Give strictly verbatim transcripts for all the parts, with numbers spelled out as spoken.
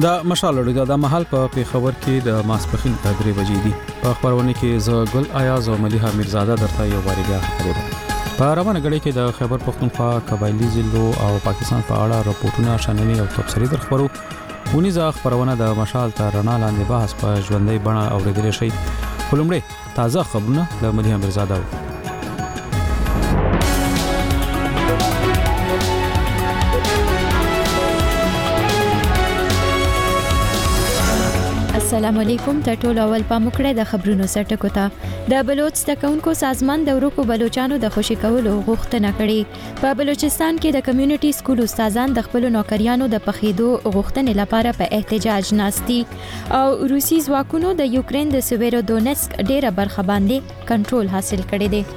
د مشال اړیدا د محل په پیښور کې د ماسپخین درې بجې دي. په خبرونه کې ز ګل ایاز او مليحه میرزاده درته یو بار بیا خبرې ده. په روانه غړي کې د خیبر پختونخوا قبایلی ضلعو او پاکستان په اړه راپورټونه شاملې او تفصیلي درخبرو. ونیزه خبرونه د مشال تر رڼا لاندې بحث په ژوندۍ بڼه اوریدل شي. خلمړې تازه خبرونه د مليحه میرزاده. السلام علیکم. ټول اول پاموکړه د خبرونو سرټکو ته د بلوچ تکونکو سازمان د ورکو بلوچانو د خوشی کولو غوښتنه کړې. په بلوچستان کې د کمیونټي سکول استادان د خپل نوکریانو د پخېدو غوښتنې لپاره په احتجاج ناستي او روسي ځواکونو د یوکرين د سویرودونسک ډیره برخه باندې کنټرول حاصل کړی دی.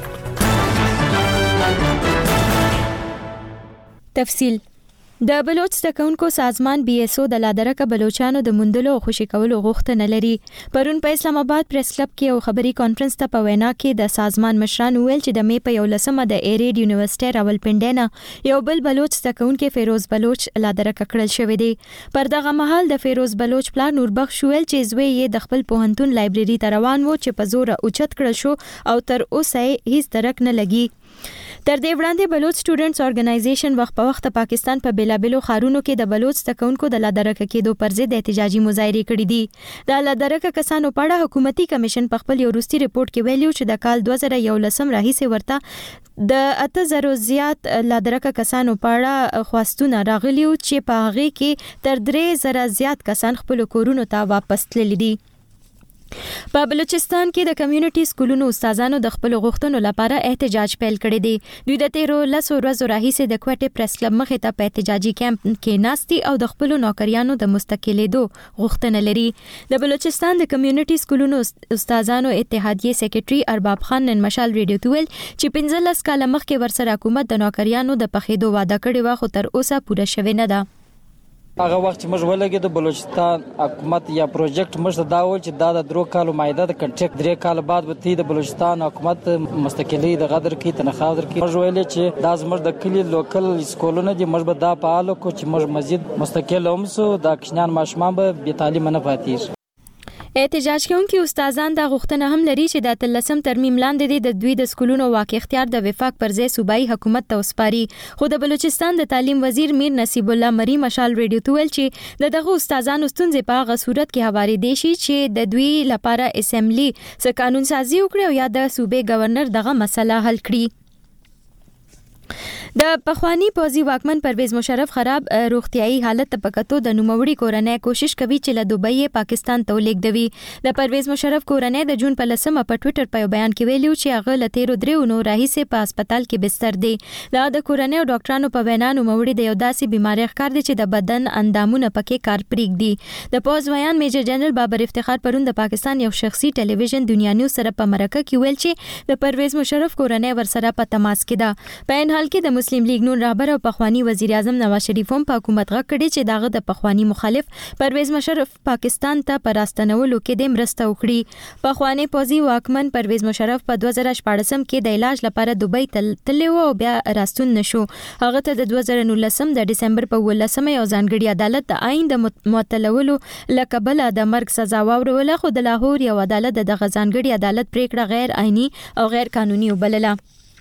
تفصیل د بلوچ تکونکو سازمان بي اس او د لادرکه بلوچانو د مندلو او خوشی کولو غوښتنه لري. پرون په اسلام آباد پریس کلب کې یو خبري کانفرنس ته په وینا کې د سازمان مشران ویل چې د مې په یو لسمه د ایریډ یونیورسيټي راولپنډینا یو بل بلوچ تکونکو فیروز بلوچ لادرکه کړل شوې دي. پر دغه مهال د فیروز بلوچ پلان نوربخش ویل چې زوی یې د خپل پوهنتون لایبرری ته روان وو چې په زور اوچت کړل شو او تر اوسه هیڅ درک نه لګي. تر دې وړاندې بلوچ سټوډنټس اورګنایزیشن وخت په وخت پاکستان په بیلابلو خارونو کې د بلوچ تکونکو د لادرکه کېدو پر ضد احتجاجي مظاهره کړې دي. د لادرکه کسانو په اړه حکومتي کمیشن په خپل یو وروستي ریپورت کې ویلي چې د کال دوه زره یولسم راهیسې ورته د اته زره زیات لادرکه کسانو په اړه خواستونه راغلي چې په هغه کې تر درې زره زیات کسان خپل کورونو ته واپس تللي دي. په بلوچستان کې د کمیونټي سکولونو استادانو د خپل غوښتنو لپاره احتجاج پیل کړی دی. دوی د تیرو لسو ورځو راهیسې د کوټې پریس کلب مخې ته په احتجاجي کیمپ کې ناستي او د خپل نوکریانو د مستقلیدو غوښتنه لري. د بلوچستان د کمیونټي سکولونو استادانو اتحادیې سیکریټري ارباب خان نن مشال ریډیو ته ویل چې پنځلس کاله مخکې ورسره حکومت د نوکریانو د پخېدو وعده کړې و خو تر اوسه پوره شوې نه ده. هغه وخت چې موږ ولګې د بلوچستان حکومت یا پروجیکټ موږ دا ول چې دا د درو کالو مایده د کنټریکټ درې کال بعد به تی د بلوچستان حکومت مستقلی د غدر کې تنخواه در کې موږ ویل چې دا زموږ د کلی لوکل سکولونه دي موږ به دا فعال کو چې موږ مزید مستقل اومسو د کشنان ماشومان به بې تعلیم نه پاتې. احتجاج کوونکي استادان د غوښتنه هم لري چې د تلسم ترمیم لاندې د دوی د سکولونو واقع اختیار د وفاق پر ځای صوبایي حکومت ته وسپاري. خو د بلوچستان د تعلیم وزیر میر نصیب الله مری مشال ریډیو ته ویل چې د دغه استادانو ستونزې په هغه صورت کې هواري دي چې د دوی لپاره اسمبلی څخه قانون سازي وکړي او یا د صوبې گورنر دغه مسله حل کړي. د پخوانی پوزي واکمن پرویز مشرف خراب روغتيایي حالت په کتو د نوموړي کورنۍ کوشش کوي چې له دوبۍ پاکستان ته لیږدوي. د پرویز مشرف کورنۍ د جون په لسمه په ټوئیټر په بیان کې ویلو چې هغه له تیرو دریو نو راهیسې په هسپتال کې بستر دی. دا د کورنۍ او ډاکټرانو په وینا نوموړي د یو داسې بیماری ښکار دي چې د بدن اندامونه پکې کار پرېږدي. د پوز ویان میجر جنرال بابر افتخار پرون د پاکستان یو شخصي ټلویزیون دنیا نیوز سره په مرکه کې ویل چې د پرویز مشرف کورنۍ ورسره په تماس کې ده. په ان حال کې د مسلم لیگ نون رهبر او پخوانی وزیر اعظم نواز شریف هم په حکومت غږ کړي چې داغه د پخوانی مخالف پرویز مشرف پاکستان ته پر راستنولو کې د مرسته وکړي. پخوانی پوزي واکمن پرویز مشرف په دوه زره شپږم کې د علاج لپاره دوبۍ تللی و او بیا راستون نشو. هغه ته د دوه زره نولسم د دسمبر په ولسمه یو ځانګړي عدالت د آئین د معطلولو لقبله د مرګ سزا واوروله خو د لاهور یو عدالت د ځانګړي عدالت پریکړه غیر آئینی او غیر قانوني وبلله.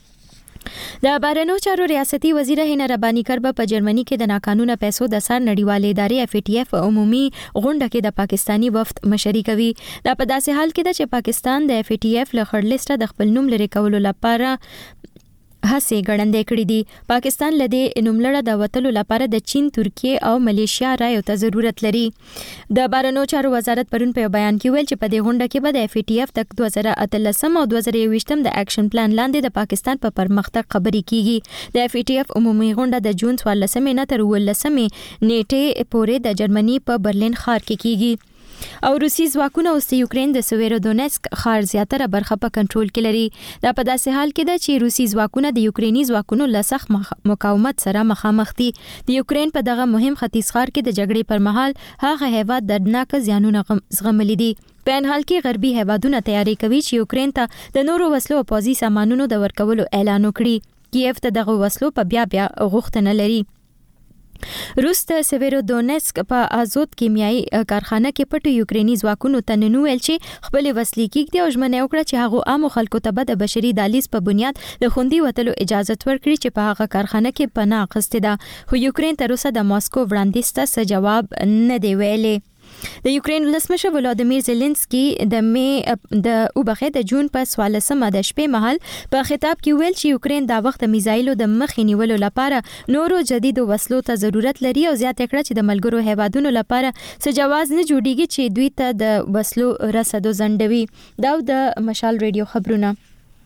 د بهرنیو چارو ریاستي وزیر هینا ربانی کربه په جرمني کې د ناقانونه پیسو د سر نړیوالې ادارې اف ای ټي اف عمومي غونډه کې د پاکستانی وفد مشري کوي. دا په داسې حال کې ده چې پاکستان د اف ای ټي اف له خړ لیسټه د خپل نوم لري کولو لپاره هڅې ګړندې کړې دي. پاکستان لدی نوملړه د وټلو لپاره د چین، ترکیه او ملیشیا رایو ته ضرورت لري. د بهرنیو چارو وزارت پرون په بیان کې ویل چې په دې غونډه کې به د اف ای ټي اف د دوه زره اتلسم او دوه زره یوویشتم د اکشن پلان لاندې د پاکستان په پرمختګ خبرې کیږي. د اف ای ټي اف عمومي غونډه د جون څوارلسمې نه تر اوولسمې نیټې پورې د جرمني په برلین ښار کې کیږي. او روسي ځواکونه اوس د یوکرين د سویرودونسک ښار زیاتره برخه په کنټرول کې لري. دا په داسې حال کې ده چې روسي ځواکونه د یوکريني ځواکونو له سخت مقاومت سره مخامخ دي. د یوکرين په دغه مهم ختیځ ښار کې د جګړې پر مهال هغه هیواد دردناک زیانونه زغملي دي. په ان حال کې غربي هیوادونه تیاری کوي چې یوکرين ته د نورو وسلو او پوځي سامانونو د ورکولو اعلان وکړي. کیف ته دغه وسلو په بیا بیا غوښتنه لري. روس د سیویرودونیسک په آزاد کیمیاوي کارخانه کې پټو یوکرینی ځواکونو ته ننویل چې خپل وسلې کېږدي او ژمنه وکړه چې هغه عام خلکو ته د بشري دالیز په بنیاد د خوندي وتلو اجازه ورکړي چې په هغه کارخانه کې پناه اخیستې ده، خو یوکرین تر اوسه د ماسکو وړاندیز ته څه جواب نه دی ویلي. د یوکرین ولسمشر ولادیمیر زيلنسکي د می د اوبخه د جون په سوالسمه د شپې مهال په خطاب کې ویل چې یوکرین دا وخت میزایلو د مخې نیولو لپاره نورو جديدو وسلو ته ضرورت لري او زیاته کړه چې د ملګرو هیوادونو لپاره څه جواز نه جوړیږي چې دوی ته د وسلو رسدو زندوي. دا د مشال ریډیو خبرونه.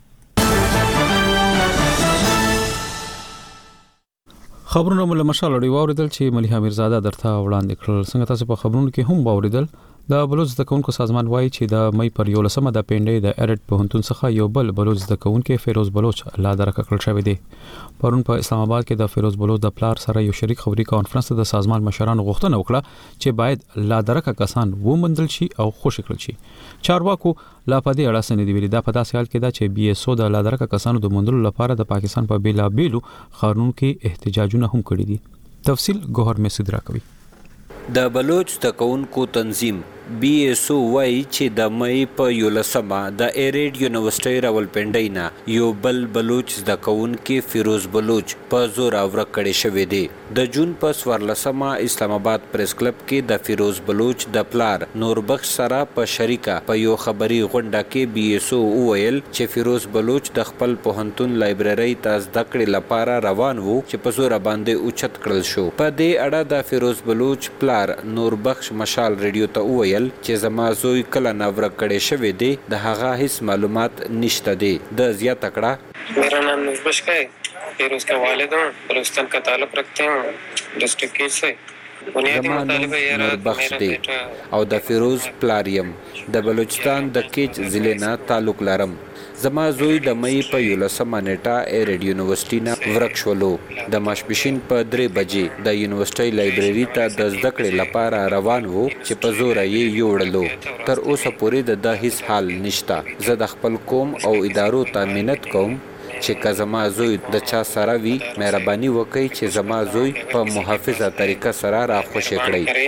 خبرونه مل مشال اړي واوریدل چې مليحه میرزاده درته وړاندې کړل. څنګه تاسو په خبرونو کې هم واوریدل د بلوچ د کونکو سازمان وایي چې د مې پر یولسمه د پینډې د ایرټ پوهنتون څخه یو بل بلوچ د کونکو فیروز بلوچ لا درک کړل شوی دی. پرون په اسلام آباد کې د فیروز بلوچ د پلار سره یو شریک خبري کانفرنس د سازمان مشرانو غوښتنه وکړه چې باید لا درک کسان ومندل شي او خوشی کړل شي. چارواکو لا پدې اړه سند دی ویلي دا په داسې حال کې دا چې بي اس او د لا درک کسانو د مندلو لپاره د پاکستان په بیلا بیلو قانون کې احتجاجونه هم کړی دي. تفصیل ګوهر میسید راکوي. د بلوچ تکونکو تنظیم بی ایس او وايي چې د مې په یولسمه د ایریډ یونیورسيټي راولپنډۍ نه یو بل بلوچ د کونکو فیروز بلوچ په زور اور کړي شوی دی. د جون په سوارلسمه اسلام آباد پریس کلب کې د فیروز بلوچ د پلار نور بخش سره په شریکه په یو خبري غونډه کې بی ایس او ویل چې فیروز بلوچ د خپل پوهنتون لایبرری ته زده کړې لپاره روان وو چې په زور باندې اوچت کړل شو. په دې اړه د فیروز بلوچ پلار نور بخش مشال ریډیو ته ویل چې زما زوی کله ناوړه کړي شوی دی د هغه هیڅ معلومات نشته دی. د زیاته کړه मेरा नाम नुरबख्श है, फिर उसका वालिद हूँ, बलूचिस्तान का ताल्लुक रखते हूँ डिस्ट्रिक्ट केस से. زما نوم نوربخش دی او د فیروز پلاریم د بلوچستان د کیچ ضلع نه تعلق لرم. زما زوی د مې په یولسمه نیټه ایریډ یونیورسيټي نه ورک شولو. د ماسپښین په درې بجې د یونیورسيټي لایبرری ته د زده کړې لپاره روان وو چې په زور یې یوړلو. تر اوسه پورې د هیڅ حال نشته. زه د خپل قوم او ادارو ته مننت کوم چې که زما زوی د چا سره وي مهرباني وکړئ چې زما زوی په محافظه طریقه سره راخوشي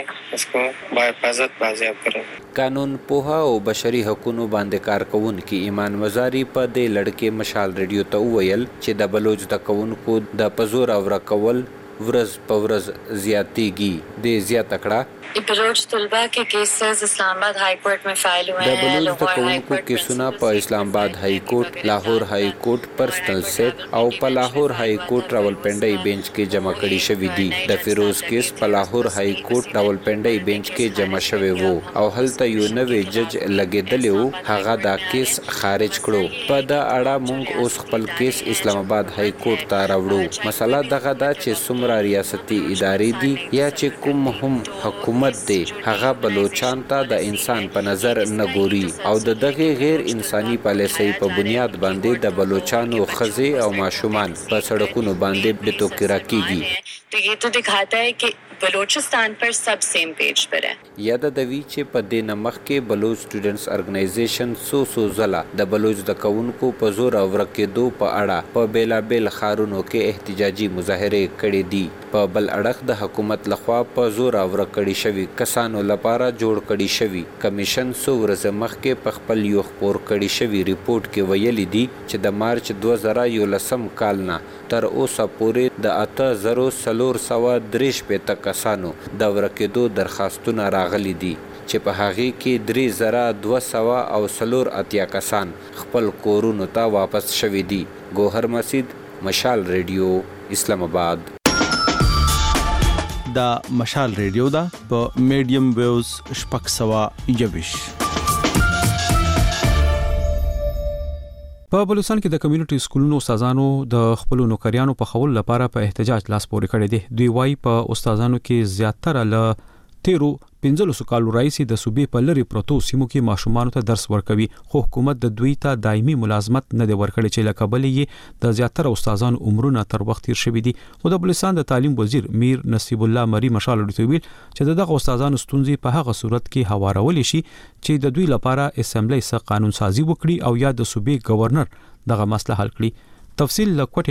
کړئ. قانون پوها او بشري حقوقو باندې کار کوونکي ایمان مزاری په دې لړکې مشال ریډیو ته ویل چې د بلوچ د کوونکو د پزور او رکول ورځ په ورځ زیاتېږي. د زیاته کړه بلوچ طلبا के केसेस इस्लामाबाद हाई कोर्ट में फाइल हुए हैं. د بلوچ د کوونکو کیسونه په اسلام آباد هائی کورټ، لاهور هائی کورټ پرسنل سیټ او په لاهور هائی کورټ راولپنډۍ بینچ کې جمع کړي شوی دي. د فیروز کیس په لاهور هائی کورټ راولپنډۍ بینچ کې جمع شوی وو او هلته یو نوې جج لګیدلی وو، هغه دا کیس خارج کړو. په دا اړه مونږ اوس خپل کیس اسلام آباد هائی کورټ ته راوړو. مسله دغه دا چې څومره ریاستي ادارې دي یا چې کوم هم حکومت دی هغه بلوچان ته د انسان په نظر نه ګوري او د دغه غیر انساني پالیسۍ په بنیاد باندې د بلوچانو ښځې او ماشومان په سړکونو باندې بتوکرا کیږي. तो ये तो दिखाता है कि बलूचिस्तान पर सब सेम पेज पर है. یاد دوی چې په دې نمخ کې بلوچ سټوډنټس ارګنایزیشن سو سو زلا د بلوچ د کونکو په زور او ورکېدو په اړه په بیلا بیل خارونو کې احتجاجي مظاهره کړې دي. په بل اړخ د حکومت لخوا په زور او ورکړې شوی کسانو لپاره جوړ کړي شوی کمیشن سو ورځ مخکې په خپل یو خبر کړي شوی ریپورت کې ویلي دي چې د مارچ دوه زره یولسم کال نه تر اوسه پورې د اته زرو څلور سوه درې شپېته کسانو د ورکېدو درخواستونه راغلي دي چې په هغې کې درې زره دوه سوه او څلور اتیا کسان خپل کورونو ته واپس شوي دي. ګوهر مسید، مشال ریډیو، اسلام آباد. دا مشال ریډیو دا په میډیم ویوز شپږ سوه یویش. په بلوچستان کې د کمیونټي سکولونو استادانو د خپل نوکریانو په خول لپاره په احتجاج لاس پورې کړی دی. دوی وايي په استادانو کې زیاتره ل تیرو پنځلسو کالو راځي د صوبې په لری پروتو سیمو کې ماشومان ته درس ورکوي، خو حکومت د دوی ته دایمي ملازمت نه دی ورکړی چې لکه بلې د زیاتره استادانو عمرونه تر وخت تیر شوی دي. خو د بلوچستان د تعلیم وزیر میر نصیب الله مری مشال ورته چې دغه استادانو ستونزې په هغه صورت کې هوارول شي چې د دوی لپاره اسمبلی سره قانون سازي وکړي او یا د صوبې گورنر دغه مسله حل کړي. تفصیل لکوټینا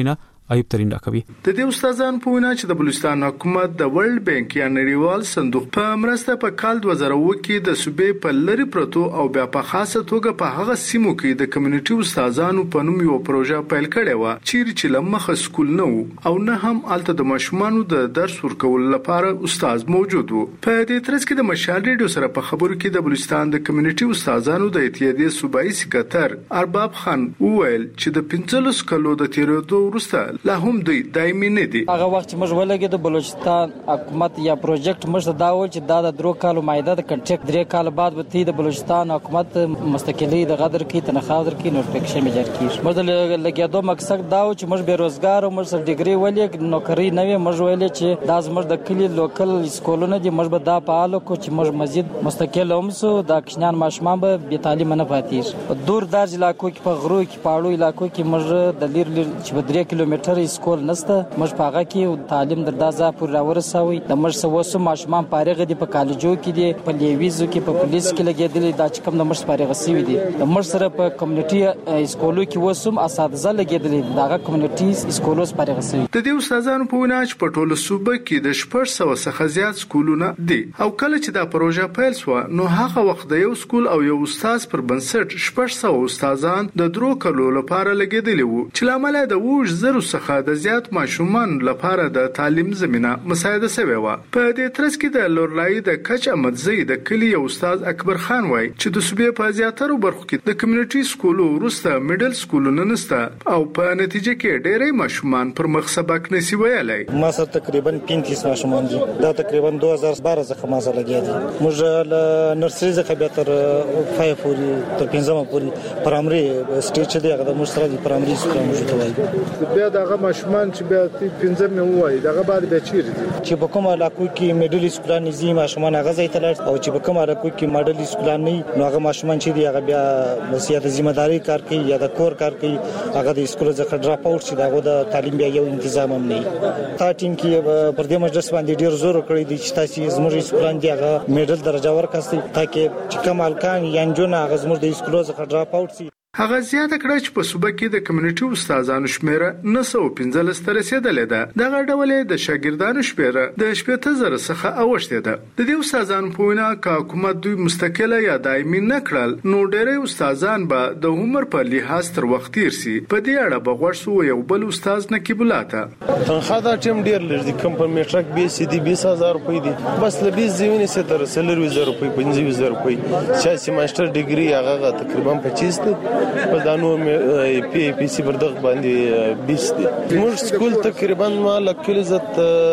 ایوب ترين راکوي. د دې استادانو په وینا چې د بلوچستان حکومت د ورلد بانک یا نړیوال صندوق په مرسته په کال دوه زره اووه کې د صوبې په لری پروتو او بیا په خاصه توګه په هغه سیمو کې د کمیونټي استادانو په نوم یو پروژه پیل کړې و چې چې لمخه سکول نه او نه هم الته د ماشومانو د درس ورکول لپاره استاد موجود و. په دې ترڅ کې د مشال ریډیو سره په خبرو کې د بلوچستان د کمیونټي استادانو د اتحادیې صوبایي سکرټر ارباب خان وویل چې د پنځلس کلو د تیرېدو وروسته لا هم دوی دایمي نه دي. هغه وخت چې موږ ولګید د بلوچستان حکومت یا پروجیکټ موږ دا ول چې دا د درو کالو مایده د کنټریکټ درې کال بعد به د بلوچستان حکومت مستقلی د غدر کې تنخواه در کې نوټیفیکیشن مجر کیږي. موږ لګیدو مقصد دا و چې موږ بیروزګار او موږ سره ډیګري ولې نوکری نه وي. موږ ویل چې دا زموږ د کلی لوکل سکولونه دي موږ به دا فعال کو چې موږ مزید مستقل اومسو د کشنان ماشومان به بې تعلیم نه پاتې. دور دار علاقو کې په غرو کې پاړو علاقو کې موږ د لیر لیر چې درې کیلومتر سکول نسته موږ په هغه کې تعلیم دردازه پور راورسوي. د موږ سوسو ماشومان فارغ دي په کالجو کې دي په لیویزو کې په پولیس کې لګیدل دا چې کوم د موږ فارغ سوي دي. د موږ سره په کمیونټي سکولو کې وسوم اساتذه لګیدل دغه کمیونټي سکولو فارغ سوي. د دې استادانو په وینا چې په ټوله صوبه کې د شپږ سوه څخه زیات سکولونه دي او کله چې دا پروژه پیل شو نو هغه وخت د یو سکول او یو استاد پر بنسټ شپږ سوه استادان د درو کلو لپاره لګیدل وو چې لامل د ووج زرو څخه د زیات ماشومان لپاره د تعلیم زمينه مساعده شوی و. په دې ترڅ کې د لورلای د کچ احمدزی د کلی استاد اکبر خان وای چې د صوبې په زیاترو برخو کې د کمیونټي سکولو ورسته میډل سکولونه نسته او په نتیجه کې ډېرې ماشومان پر مخ سبق نسی ویلای. ما سره تقریبا پنځه ماشومان دي دا تقریبا دوه هزار بارہ څخه ما سره لګیا دي. موږ له نرسري څخه به تر فایو پورې تر پنځمه پورې پرایمري سټیج دی هغه موږ سره د پرایمري سکول موجود وای. بیا دغه ماشومان چې بیا پنځمه وای دغه بعد به چیرې دي چې په کومه علاقو کې میډل سکول نه زی ماشومان هغه ځای ته لاړ او چې په کومه علاقو کې ماډل سکول نه نو هغه ماشومان چې دی هغه بیا مسیحت ذمہ داری کار کوي یا د کور کار کوي هغه د سکول څخه ډراپ اوټ شي دغه د تعلیم بیا یو تنظیم هم نه. تا ټیم کې پر دې مجلس باندې ډیر زور کړی دی چې تاسو زموږ سکولان دی هغه میډل درجه ورکړئ ترڅو چې کوم الکان یا انجونه هغه زموږ د سکول څخه ډراپ اوټ شي. هغه زیاته کړه چې په صوبه کې د کمیونټي استادانو شمیره نه سوه پنځلس ته رسیدلې ده. دغه ډول د شاګردانو شمیره د شپږ زره څخه اوښتې ده. د دې استادانو په وینا چې حکومت دوی مستقله یا دایمي نه کړل نو ډېری استادان به د عمر په لحاظ تر وخت تیر شي. په دې اړه به غوښ سو یو بل استاد نقیب الله ته تنخواه دا ټیم ډیر لږ دي کوم په میټرک بیس دي بیس هزار روپۍ دي بس له بیس زمینه سره تر سلور زره روپۍ پنځه زره روپۍ سیاسي ماستر ډیګري هغه تقریبا پچیس دي په دانو پی پی سی بردغ باندې بیس دي. موږ سکول تقریبا ما لکه عزت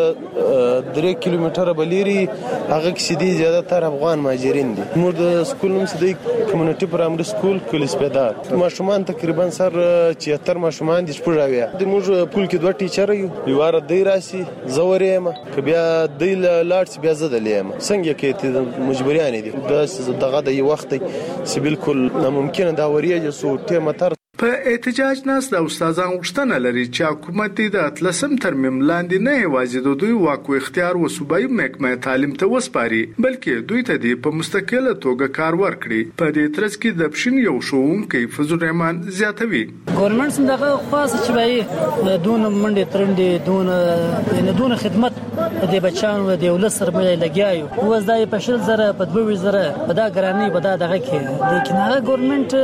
درې کیلومتره بلیری هغه کې دي زیاده تر افغان مهاجرین دي. موږ د سکول نوم سدي کمیونټي پرایمري سکول کلیس پیدا ماشومان تقریبا سر چهتر ماشومان دي شپږاویا د موږ پول کې دوه ټیچر یو یواره دی راسي زوریم ک بیا دی لاړ بیا زدلیم څنګه کې مجبوریان دي د دغه د یو وخت چې بالکل ناممکن دا وریه سو متر. په احتجاج ناس د استادان غوښتنه لري چې حکومت د اتلسم ترمیم لاندې نه یوازې د دوی واک او اختیار و صوبایي محکمه تعلیم ته وسپاري بلکې دوی ته د په مستقله توګه کار ورکړي. په دې ترڅ کې د پښین یو شوونکی فضل الرحمن زیاتوي ګورنمنت څنګه خاصه چې وایي دون منډه ترندې دون نه دون خدمت د بچانو د ولس سره ملي لګیاو اوس دا په شل زره په دوه زره په دا ګرانی په دا دغه کې لیکن هغه ګورنمنت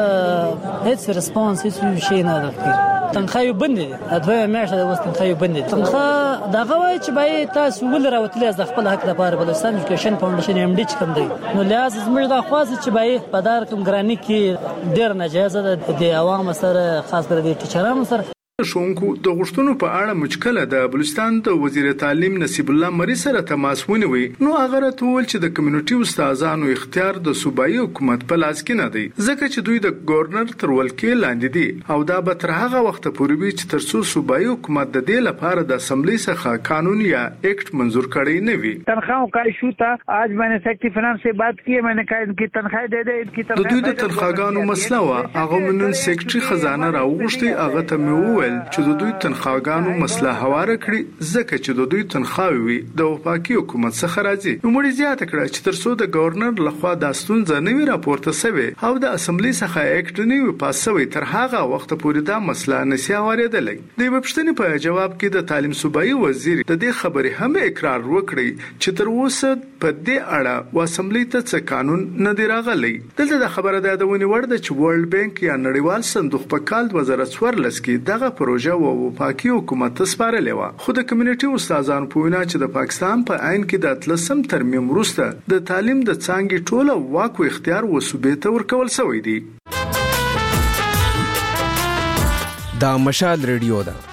هیڅ ریسپانس هیڅ شي نه راکړي. تنخواه بند دي دوه میاشتې د وست تنخواه بند دي. تنخواه دغه وایي چې باید تاسو ول راوتلې د خپل حق لپاره بلوچستان ایجوکیشن فاونډیشن ام ډی چې کوم دی نو لحاظ زموږ د خاص چې باید په دار کوم ګرانی کې ډیر ناجایز ده د عوام سره خاص کر د ټیچرانو سره. شونکو د غشتونو په اړه مشکله د بلوچستان د وزیر تعلیم نصیب الله مری سره تماس ونیوي نو هغه راټول چې د کمیونټي استادانو اختیار د صوبایي حکومت په لاس کې نه دی ځکه چې دوی د گورنر تر ولکې لاندې دي او دا به تر هغه وخت پورې وي چې تر څو صوبایي حکومت د دې لپاره د اسمبلی څخه قانون یا ایکټ منظور کړی نه وي. تنخواهوں کا ایشو تھا آج میں نے سیکٹری فنانس سے بات کی میں نے کہا ان کی تنخواہ دے دے ان کی تنخواہ د دوی د تنخواګانو مسله وا هغه منن سیکټری خزانه راوغشتي هغه ته مې وویل چې د دوی تنخواګانو مسله هواره کړي ځکه چې د دوی تنخواوي وي د وفاقي حکومت څخه راځي. نو مړي زیاته کړه چې ترڅو د گورنر لخوا د ستونزه نه وي راپورته شوی او د اسمبلی څخه اکټ نه وي پاس شوی تر هغه وخت پورې دا مسله نشي اورېدلې. د وبښتنې په جواب کې د تعلیم صوبایي وزیر د دې خبرې هم اقرار وکړي چې تر اوسه په دې اړه و اسمبلی ته څه قانون نه دی راغلی. دلته د خبره د یادونې وړ ده چې ورلد بانک یا نړیوال صندوق په کال دوه زره څوارلس کې دغه پروژه و وفاقي حکومت ته سپارلې و، خو د کمیونټي استادانو په وینا چې د پاکستان په عین کې د اتلسم ترمیم وروسته د تعلیم د څانګې ټوله واک او اختیار و صوبې ته ورکول شوی دی. دا مشال ریډیو ده.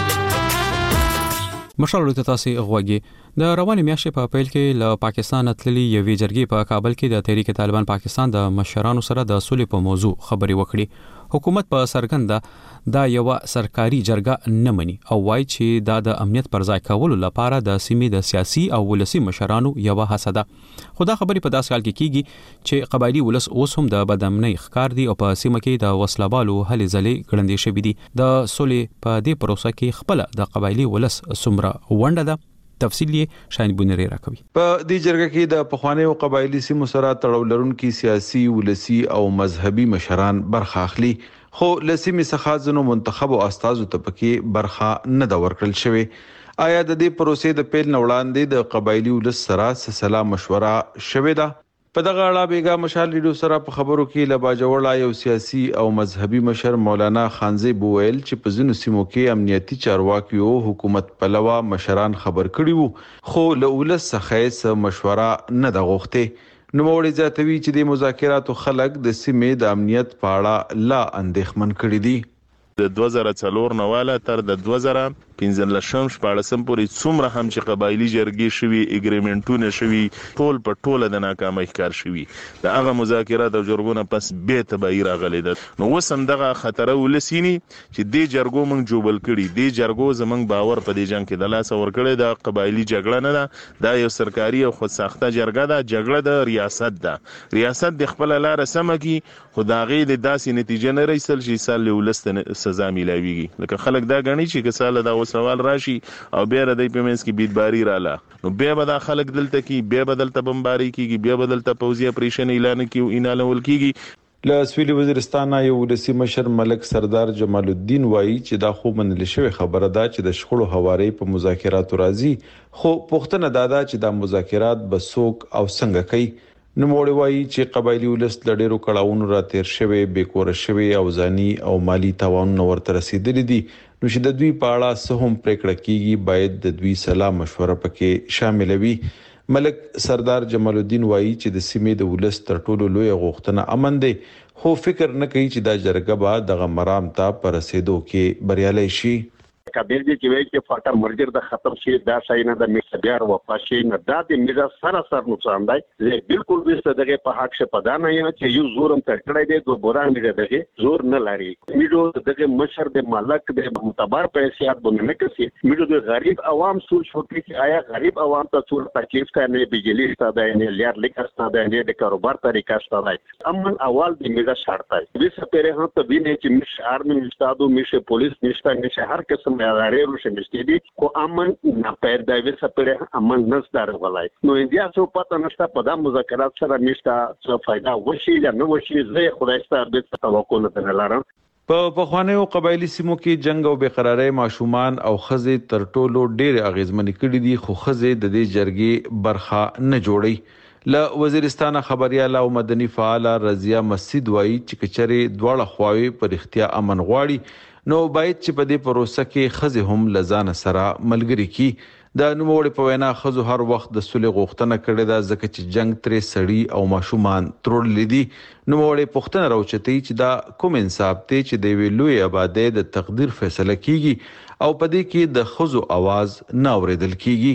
مشال ته تاسو غوږی د رواني میاشتې په پیل کې له پاکستان تللي یوې جرګې په کابل کې د تحریک طالبان پاکستان د مشرانو سره د سولې په موضوع خبرې وکړي. حکومت په سرګنده دا یو سرکاري جرګه نه مني او وایي چې دا د امنیت پر ځای کولو لپاره د سیمې د سیاسي او ولسي مشرانو یو هڅه ده. خو دا خبرې په داس حال کې کیږي چې قبایلی ولس اوس هم د بدامنۍ ښکار دي او په سیمه کې د وسلوالو هلې ځلې ګړندې شوي دي. د سولې په دې پروسه کې خپل د قبایلی ولس څومره ونډه ده تفصیل یې شاین بونری راکوي. په دې جرګه کې د پخوانیو قبایلی سیمو سره تړاو لرونکي سیاسي ولسی او مذهبي مشران برخه اخلي، خو لسیمې څخه ځنو منتخب او استازو ته پکې برخه نه دا ورکړل شوی. آیا د دې پروسې د پیل نوړاندې د قبایلی ولس سره سلا مشوره شوې ده؟ په دغه اړه بیګا مشال ریډیو سره په خبرو کې له باجوړا یو سیاسي او مذهبي مشر مولانا خانزی بوویل چې په ځینو سیمو کې امنیتي چارواکیو حکومت پلوه مشران خبر کړي وو خو له ولس څخه مشوره نه ده غوښته. نوموړي زیاتوي چې د مذاکراتو خلک د سیمې د امنیت په اړه لا اندېښمن کړي دي. د دوه زره څلور نه واله تر د دوه زره پنځلسم شپاړسم پورې څومره هم چې قبایلی جرګې شوي اګریمنټونه شوي ټول په ټوله د ناکامۍ ښکار شوي. د هغه مذاکرات او جرګونه پس بې تباهي راغلې ده. نو اوس هم دغه خطره ولسینی چې دې جرګو موږ جوبل کړي، دې جرګو زموږ باور په دې جنګ کې د لاسه ورکړی. د قبایلی جګړه نه ده، دا یو سرکاري او خود ساخته جرګه ده. جګړه د ریاست ده، ریاست د خپل لار سمه کی خو دا غي د داسې نتیجه نه رسول شي سال ولست سزا ملایويږي. لکه خلک دا غني چې کساله دا سوال راشي او بیا د دې پمنس کې بیدباری رااله نو بیا به دا خلک دلته کې بیا بدلته بمباری کیږي، بیا بدلته پوزي اپریشن اعلان کیو انالول کیږي. له سویلي وزیرستان یو ولسی مشر ملک سردار جمال الدین وایي چې دا خو منل شوی خبره ده چې د شخړو حوارې په مذاکراتو راځي، خو پښتنه دادا چې دا مذاکرات به څوک او څنګه کوي. نوموړي وایي چې قبایلی ولس د ډېرو کړهونو را تیر شوی، بې کوره شوی او ځاني او مالی تاوانونه ورته رسیدلي دي. نو چې د دوی په اړه څه هم پریکړه کیږي باید د دوی سلا مشوره پکې شامل وي. ملک سردار جمال الدین وایي چې د سیمې د ولس تر ټولو لوی غوښتنه امن دی، خو فکر نه کوي چې دا جرګه به د مرام ته پر رسیدو کې بریالي شي. کابل دی چې وایي چې فاټر مرګر د ختم شي دا شای نه د میسبيار وفا شي نه دا د میرا سره سر نقصان دی. زه بالکل وسته دغه په حق شه پدا نه یم چې یو زورم تر کړی دی د بوران دی دغه زور نه لري. میډو دغه مشر د مالک د معتبر پیسې بونه نه کوي. میډو د غریب عوام سول شوکې چې آیا غریب عوام ته څور تکلیف ته نه بجلی ستاده نه لیر لیکستا ده نه د کاروبار طریقه ستاده امن اول د میرا شرط دی. وسه پیره هم ته ویني چې مش آرمي استادو مش پولیس نشته نشه هر قسم ادارې روشه نشته دي کو امن نه پیدا وسه پیره امن نشته ولای. نو انډیا څو پته نشته په دا مذاکرات سره نشته څه فائدہ وشي یا نه وشي زه خدای ستاسو د توقع نه لرم. په پخوانیو قبایلی سیمو کې جنگ او بې قراری ماشومان او خزې تر ټولو ډېر اغیزمن کړي دي، خو خزې د دې جرګې برخه نه جوړي. له وزیرستان خبرياله او مدني فعال رضیا مسجد وایي چې کچري دواړه خواوې پر اختیار امن غواړي نو باید چې په دې پروسه کې خزې هم لزان سره ملګری کی. د نوموړي په وینا خزو هر وخت د سولې غوښتنه کړې ده ځکه چې جنگ ترې سړی او ماشومان ترړل دي. نوموړي پښتنه راوچتي چې دا کوم انصاف دی چې د ویلوی آبادی د تقدیر فیصله کیږي او په دې کې د خزو आवाज نه اوریدل کیږي.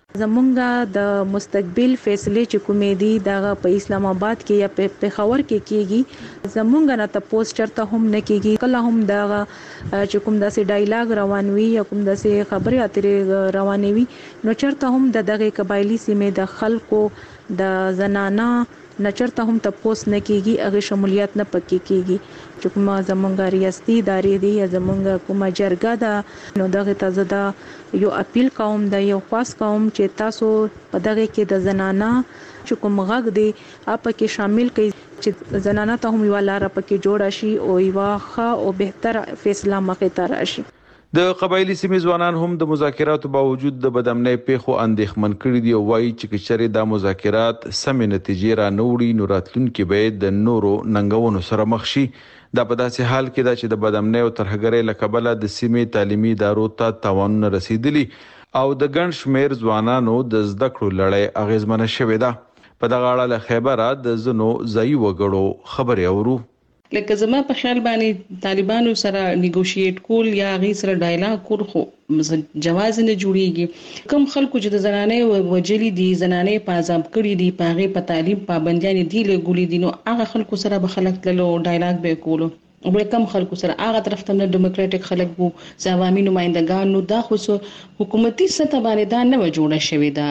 زمونږ د مستقبل فیصله چې کومې دي دغه په اسلام آباد کې یا په پېښور کې کیږي زمونږ نه تاسو چرته هم نه کیږي. کله هم دغه چې کوم داسې ډایلاګ روانوي یا کوم داسې خبرې اترې روانوي نو چرته هم د دغه قبایلی سیمې د خلکو د زنانه نچرته هم تپوس نه کیږي هغه شمولیت نه پکې کیږي چې کومه زمونږ ریاستي ادارې دي یا زمونږ کومه جرګه ده نو دغه تازه دا یو اپیل کوم د یو خاص قوم چې تاسو په دغه کې د زنانه چې کوم غږ دی اپ کې شامل کړئ چې زنانه ته هم یو لار پکې جوړ شي او یو ښه او بهتر فیصله مخې ته راشي. د قبایلی سیمې ځوانان هم د مذاکراتو باوجود د بدامنۍ پیښو اندېښمن کړي دي او وایي چې کچرې د مذاکرات سمې نتیجې را نه وړي نو راتلونکي به د نورو ننګونو سره مخ شي. دا په داسې حال کې ده چې د بدامنۍ او ترهګرۍ له کبله د سیمې تعلیمي ادارو ته تاوانونه رسیدلي او د ګڼ شمېر ځوانانو د زده کړو لړۍ اغیزمنه شوې ده. په دغه اړه له خیبره د ځینو ځایي وګړو خبرې اورو. لکه زما په خیال باندې طالبانو سره نیګوشیټ کول یا غي سره ډایلاګ کول خو جواز نه جوړیږي. کوم خلکو چې د زنانې وجلي دي زنانې په عذاب کړي دي پاغه په تعلیم پابندیان دي له ګولې دي نو هغه خلکو سره به خلک تللو ډایلاګ به کولو او کم خلکو سره هغه طرف ته نه ډیموکراټک خلک وو عوامي نمائندګان نو دا خو حکومتي سطح باندې دا نه جوړه شوې دا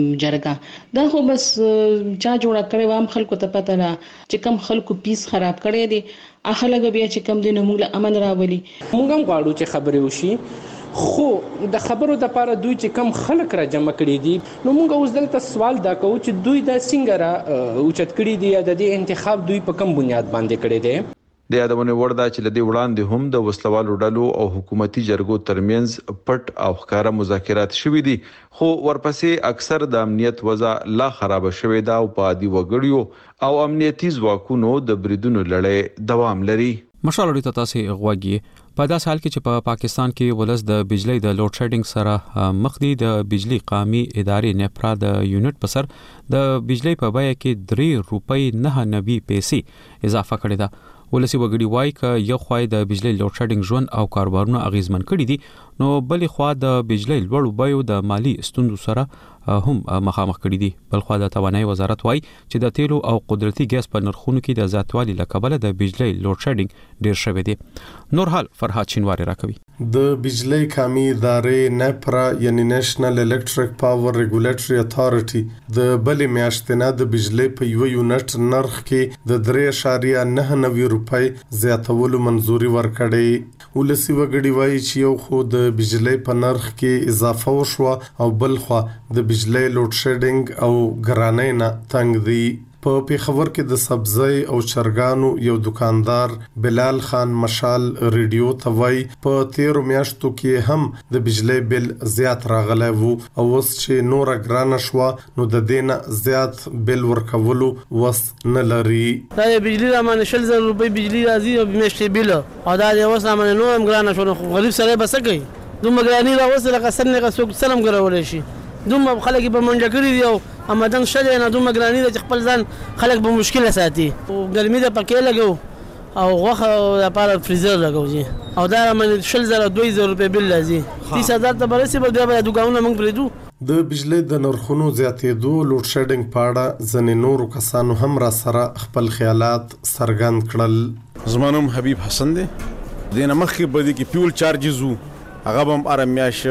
جرګه دا خو بس چا جوړه کړې وام خلکو ته پته نه چې کم خلکو پیس خراب کړي دي اخلګ بیا چې کم دینه موږ امن راولي. موږ هم غواړو چې خبرې وشي خو د خبرو د لپاره دوی چې کم خلک را جمع کړي دي نو موږ اوس دلته سوال دا کوو چې دوی د څنګه را اوچت کړي دي د دې انتخاب دوی په کم بنیاد باندې کړي دي. د یادونه ورده چې لدی وړاندې هم د وسلوالو ډلو او حکومتي جرګو ترمنځ پټ او ښکارا مذاکرات شوې دي خو ورپسې اکثر د امنیت وضع لا خراب شوې ده او په عادي وګړیو او امنیتي ځواکونو د بریدونو لړۍ دوام لري. مشالوري ته تاسو غوږی په داس حال کې چې په پاکستان کې ولس د بجلی د لوډ شیډینګ سره مخ دي د بجلی قومي ادارې نپرا د یونټ په سر د بجلی په بیه کې درې روپۍ نه نوي پیسې اضافه کړې ده. ولسی وګړي وای ک یو خوای د بجلی لوډ شیډینګ ژوند او کاروبارونه اغیزمن کړي دي نو بلې خوا د بجلی لوړ بیو د مالی ستوندو سره هم مخامخ کړي دي. بل خوا د توانایي وزارت وای چې د تیلو او قدرتي ګاز په نرخونو کې د زیاتوالي لکبله د بجلی لوډ شیډینګ ډیر شوی دی. نور حال فرهاد شینواری راکوي. د بجلی قومي ادارې نپرا یعنی نېشنل الکتریک پاور ریګولیټري اتھارټي د بلې میاشتې نه د بجلی په یو یونټ نرخ کې د درې اشاریه نه نوي روپۍ زیاتولو منزوري ورکړې. ولسی وګړي وایي چې یو خو د بجلی په نرخ کې اضافه وشو او بل خو د بجلی لوډ شیډینګ او ګرانۍ نه تنګ دي. په پیښور کې د سبزی او چرګانو یو دکاندار بلال خان مشال ریډیو ته وای په تیرو میاشتو کې هم د بجلی بل زیات راغلی وو او اوس چې نور ګرانه شو نو د دینه زیات بل ورکولو وس نه لري. دا بجلی رامن شل زر روپۍ بجلی راځي او میاشتې بل او دا د اوس رامن نو هم ګرانه شو خو غریب سره بس کوي دومره ګرانی راوځي لکه سن نه څوک سلام ګرولای شي دومره خلک په منډه کړی دی او امدن شله نه دومره ګرانی د خپل ځان خلک په مشکله ساتي او ګرمي د پکې لګو او غوخه لپاره فریزر لګوي او دا من شل زره دوه زره روپۍ بل لازم تیس هزار ته برسي به د دکانونو موږ پریدو. د بجلی د نرخونو زیاتېدو لوډ شیډینګ پاړه ځنې نورو کسانو هم را سره خپل خیالات څرګند کړل. زمانم حبیب حسن دی دینه مخکې بدی کې فیول چارجز هغه هم ارمیاش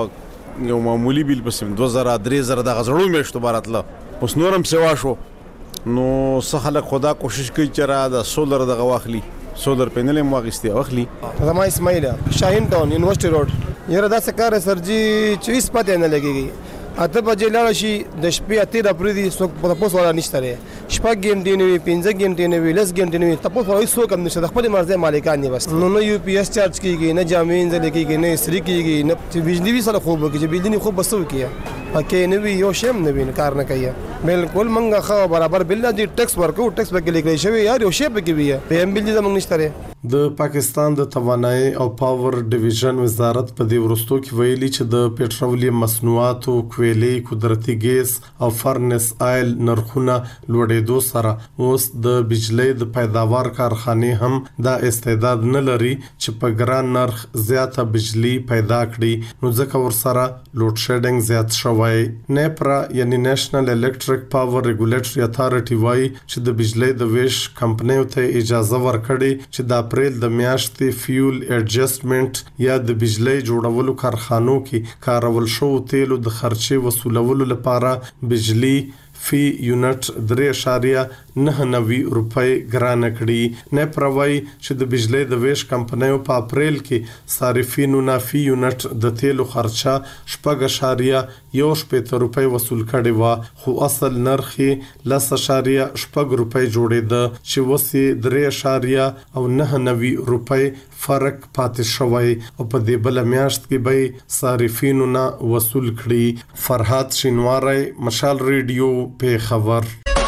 یو معمولی بیل پسیم دو زره درې زره د غزړو میشتو باراتله اوس نورم سیوا شو نو څه خلک خدا کوشش کوي چې را د سولر دغه واخلي سولر پینل هم واغستي واخلي. زما اسماعیل شاهین ټاون یونیورسيټي روډ یره دا څه کار سرجی چې اس پته نه لګيږي اته بجې لاړ شي د شپې اتیر اپریدي څوک په تاسو ولا نشته لري شپږ غنټې نه وي پنځه غنټې نه وي لس غنټې نه وي تاسو ولا څوک هم نشته خپل مرزه مالکان نه بس نو نو یو پی ایس چارج کیږي نه جامین ځل کیږي نه سری کیږي نه چې بجلی وی سره خوب کیږي بجلی خوب بسو کیه پکې نه وي یو شم نه وي کار نه کوي بالکل منګه خو برابر بل دی ټیکس ورکو ټیکس به لیکل شوی یار یو شی پکې وي په ام بجلی زمونږ نشته. د پاکستان د توانایي او پاور ډیویژن وزارت په دې ورستو کې ویلي چې د پېټرولیم مصنوعاتو کویلې قدرتي ګیس او فرنس آیل نرخونه لوړېدو سره اوس د بجلی د پیداوار کارخانې هم دا استعداد نه لري چې په ګران نرخ زیاته بجلی پیدا کړي نو ځکه ورسره لوډ شیډینګ زیات شوی. نپرا یعنی نېشنل الکتریک پاور ریګولیټري اتھارټي وایي چې د بجلی د ویش کمپنیو ته اجازه ورکړي چې د اپریل د میاشتې فیول ایڈجسټمنټ یا د بجلی جوړولو کارخانو کې کارول شو تیلو د خرچې وصولولو لپاره بجلی فی یونټ درې اشاریه نه نوي روپۍ ګران کړي. نه پروي چې د بجلی د ویش کمپنیو په اپریل کې صارفینو نه فی یونټ د تیلو خرچه شپږ اشاریه یو شپږ روپۍ وصول کړي و، خو اصل نرخ لس اشاریه شپږ روپۍ جوړېده چې وسې درې اشاریه او نه نوي روپۍ فرق پاتې شوی او په دې بل میاشت کې به صارفینو نه وصول کړي. فرحات شینواری، مشال ریډیو، په خبر.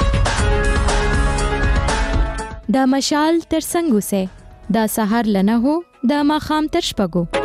دا مشال تر څنګه سه دا سحر لنه هو دا ماخام تر شپګو.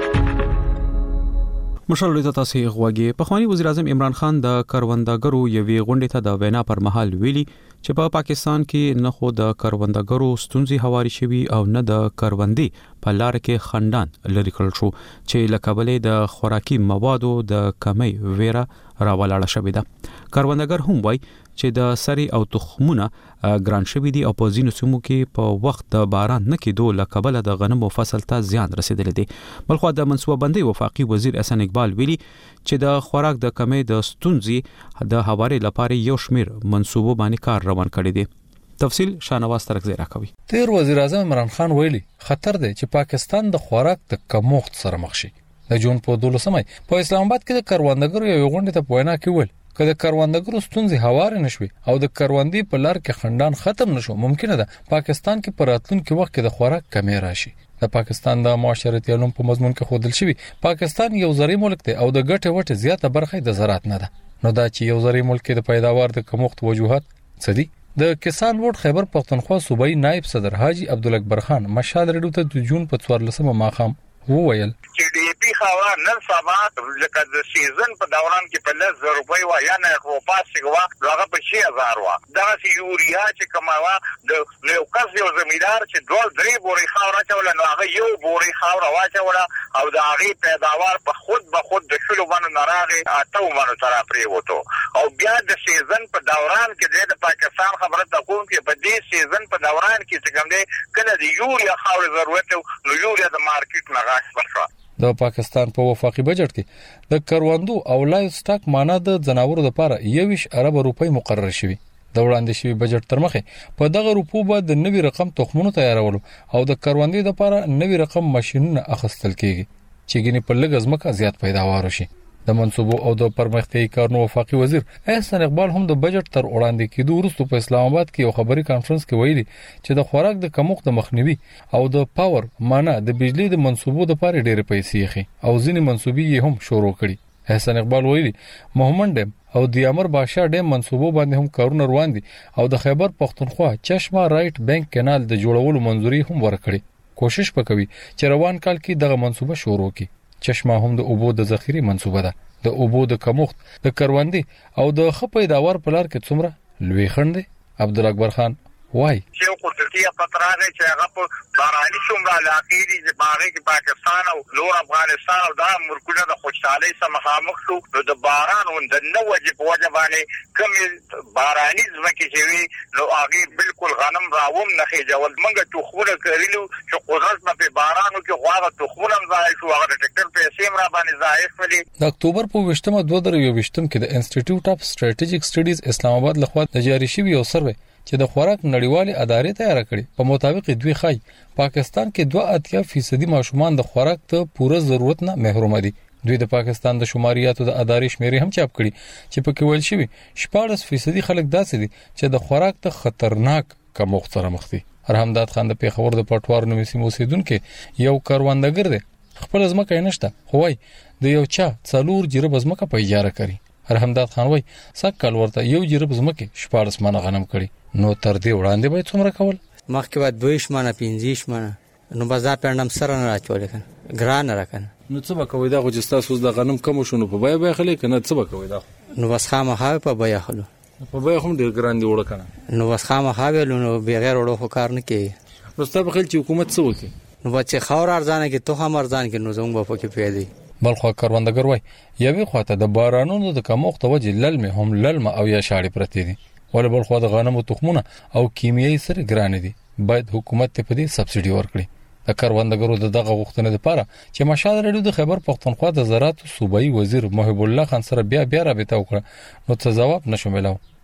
مشال ریډیو تاسو غوږی. پخوانی وزیر اعظم عمران خان د کروندګرو یوې غونډې ته د وینا پر مهال ویلي چې په پا پاکستان کې نه خو د کروندګرو ستونزې هواري شوي او نه د کروندې په لار کې خندان لري کړل شو چې لکبلې د خوراکي موادو د کمی ویره راولاړه شوې ده. کروندګر هم وایي چې د سری او تخمونه ګران شوي دي او په ځینو سیمو کې په وخت د باران نه کېدو لکبله د غنمو فصل ته زیان رسیدلی دی. بلخو د منصوبه بندي وفاقي وزیر احسان اقبال ویلي چې د خوراک د کمی د ستونزې د هواري لپاره یو شمیر منصوبو باندې کار روان کړی دی. تفصیل شانواز ترک زیرا کوي. تیر وزیر اعظم عمران خان ویلي خطر دی چې پاکستان د خوراک د کمښت سره مخ شي. د جون په دولسمه په اسلام آباد کې د کروندګرو یو غونډه ته وینا کوي کله کروندګرو ستونزې هوار نشوي او د کروندې په لار کې خندان ختم نشو، ممکنه ده پاکستان کې پر راتلونکي وخت کې د خوراک کمی راشي. د پاکستان د معاشرتي علوم په مضمون کې خودل شوی پاکستان یو زرعي ملک دی او د ګټه وټه زیاته برخه د زراعت نه ده. نو دا چې یو زرعي ملک د پیداوار د کمښت وجوهات څه دي؟ د کسان ووټ خیبر پختونخوا صوبایي نائب صدر حاجی عبدالله اکبر خان مشال ریډیو ته د جون په څوارلسمه ماښام وویل چې ډي پی خوا نن سبا لکه د سیزن په دوران کې په لس زره روپۍ و یا نه خروپاس چې وا هغه په شي هزار و. دا چې یوریا چې کماوه د یو کس یو زمیدار چې دوه درې بوري خاور اچول نو هغه یو بوري خاور واچول او د هغه پیداوار په خود به خود د شلو باندې ناراغه اته باندې تر پرې وته او بیا د سیزن په دوران کې د پاکستان خبره تکوم کې په دې سیزن په دوران کې چې کوم دی کله د یوریا خاور ضرورت نو یوریا د مارکیټ نه غاښ. د پاکستان په وفاقي بجټ کې د کروندو او لایف سټاک مانه د جناورو لپاره یویش ارب روپۍ مقرر شوی. د وړاندې شوی بجټ تر مخه په دغه روپو به د نوي رقم تخمونو تیارولو او د کروندې لپاره نوي رقم ماشينونه اخیستل کیږي چې ګینه په لږ ځمکه زیات پیداوار شي. د منصوبو او د پرمختیايي کارونو وفاقي وزیر احسان اقبال هم د بجټ تر وړاندې کېدو وروسته په اسلام آباد کې یو خبري کانفرنس کې ویلي چې د خوراک د کمښت مخنیوي او د پاور معنی د بجلی د منصوبو د لپاره ډېر پیسې خي او ځینې منصوبې هم شروع کړي. احسان اقبال ویلي مومن ډیم او د امر بادشاہ ډیم منصوبو باندې هم کارونه روان دي او د خیبر پختونخوا چشمه رائټ بانک کانال د جوړولو منځوري هم ورکړي. کوشش وکوي چې روان کال کې دغه منصوبه شروع کړي. چشمه هم د اوبو د ذخیره منصوبه ده. د اوبو د کمښت د کروندې او د خپې پیداوار په لار کې څومره لوی خند دی. عبدالله اکبر خان وای چې قدرتي خطرات چې هغه په باراني څومره علاقې دي چې باغې کې پاکستان او نور افغانستان او دا ملکونه د خوشحالۍ سره مخامخ شو نو د باران او د نو وجه په وجه باندې کوم باراني ځمکې چې وي نو هغه بالکل غنم راوم نه خېجول منګه توخونه کړلو چې قدرت په بارانو کې غواړه توخونه ځای شو هغه ټکټر پیسې را باندې ځای شولې. د اکتوبر په وشتمه دوه زره یوویشتم کې د انسټیټیوټ اف سټریټیجیک سټډیز اسلام آباد لخوا د جاری شوی یو سروې چې د خوراک نړیوالې ادارې تیار کړي په مطابق دوی خای پاکستان کې دوه اتیا فیصدي ماشومان د خوراک ته پوره ضرورت نه محروم دي. دوی د پاکستان د شماریاتو د ادارې شمیرې هم چاپ کړي چې په کې ویل شوی شپږ فیصدي خلک داسې دي چې د خوراک ته خطرناک کمښت سره مخ دي. رحمداد خان د پیښور د پټوار نومي سیمو اوسیدونکو یو کاروندګر دی. خپل ځمکه نشته خو وای د یو چا څلور جریب ځمکه په اجاره کوي. رحمداد خان وای سکه ورته یو جریب ځمکه شپږ منه غنم کړي نو تر دې وړاندې به څومره کول مخکې به دویش منه پنځیش منه نو بازار پندم سره نه راچول کنه ګران راکنه نو څه به کوي دا خو چې تاسو د غنم کم شونه په بای بای خلک نه څه به کوي دا نو بس خامخا په بای خلو په بای هم ډیر ګران دی وړه کنه نو بس خامخا به نو بغیر وړو خو کار نه کوي. نو تاسو په خل چې حکومت څه وکړي نو بچي خاور ارزانه کې توه هم ارزان کې نو زموږ په کې پیدا بلخو کاروندګر وای یوې خواته د بارانونو د کمښت وجه للمه هم للمه او یا شاړې پرتی دي ولې بلخو د غنمو تخمونه او کیمیاوي سره ګران دي. باید حکومت ته په دې سبسيډي ورکړي. د کاروندګرو د دغه غوښتنې لپاره چې مشال ریډیو د خیبر پختونخوا د زراعت صوبایي وزیر محب الله خان سره بیا بیا رابطه وکړه نو څه جواب نشو ملاو.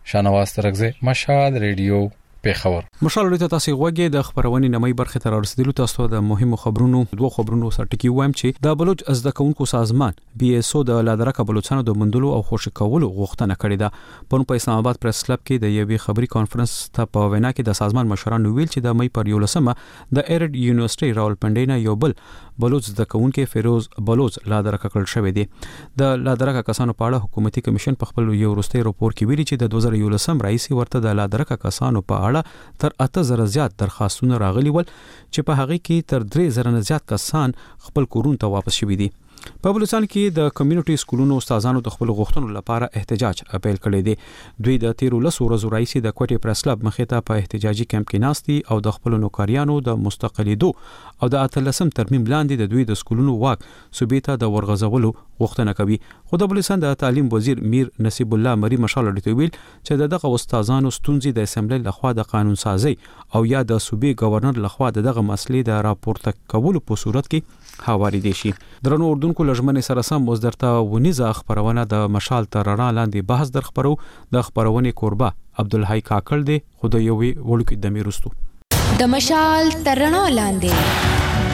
شانواز ترغزه مشال ریډیو پیښور. مشال ورته تاسو غوږی د خبرونې نمای برخه تر رسیدلو تاسو د مهمو خبرونو دوه خبرونو سره ټکی وایم چې د بلوچ از د کونکو سازمان بي اس او د لادرکه بلوچستان د مندلو او خوشی کولو غوښتنه کړې ده. په اسلام آباد پریس کلب کې د یوې خبري کانفرنس ته په وینا کې د سازمان مشرانو ویل چې د مې پر یولسمه د ایرډ یونیورسيټي راولپنډینا یو بل بلوچ د کونکو فیروز بلوچ لادرکه کړل شوې دي. د لادرکه کسانو په اړه حکومتي کمیشن په خپل یو وروستي راپور کې ویلي چې د دوه زره یولسم رئیس ورته د لادرکه کسانو په اړه تر اته زره زیات درخواستونه راغلي ول چې په هغه کې تر درې زره نه زیات کسان خپل کورونو ته واپس شوي دي. په بلوچستان کې د کمیونټي سکولونو استادانو د خپل غوښتنو لپاره احتجاج اپیل کړی دی. دوی د تیرو لسو ورځو راځي د کوټي پریس کلب مخې ته په احتجاجي کیمپ کې ناستي او د خپل نوکریانو د مستقلیدو او د اتلسم ترمیم لاندې د دوی د سکولونو واک صوبې ته د ورغځولو غوښتنه کوي. خو د بلوچستان د تعلیم وزیر میر نصیب الله مری مشال ډیټ ویل چې دغه استادانو ستونزې د اسمبلی لخوا د قانون سازي او یا د صوبې گورنر لخوا دغه مسلې د راپورته کولو په صورت کې هواري دي شي. درنو اردوونکو لجمنې سره سم اوس درته ونیزه خبرونه د مشال تر رڼا لاندې بحث در خبرو. د خبرونې کوربه عبدالحی کاکل دی خو د یوې وړوکی د میرستو د مشال تر رڼا لاندې.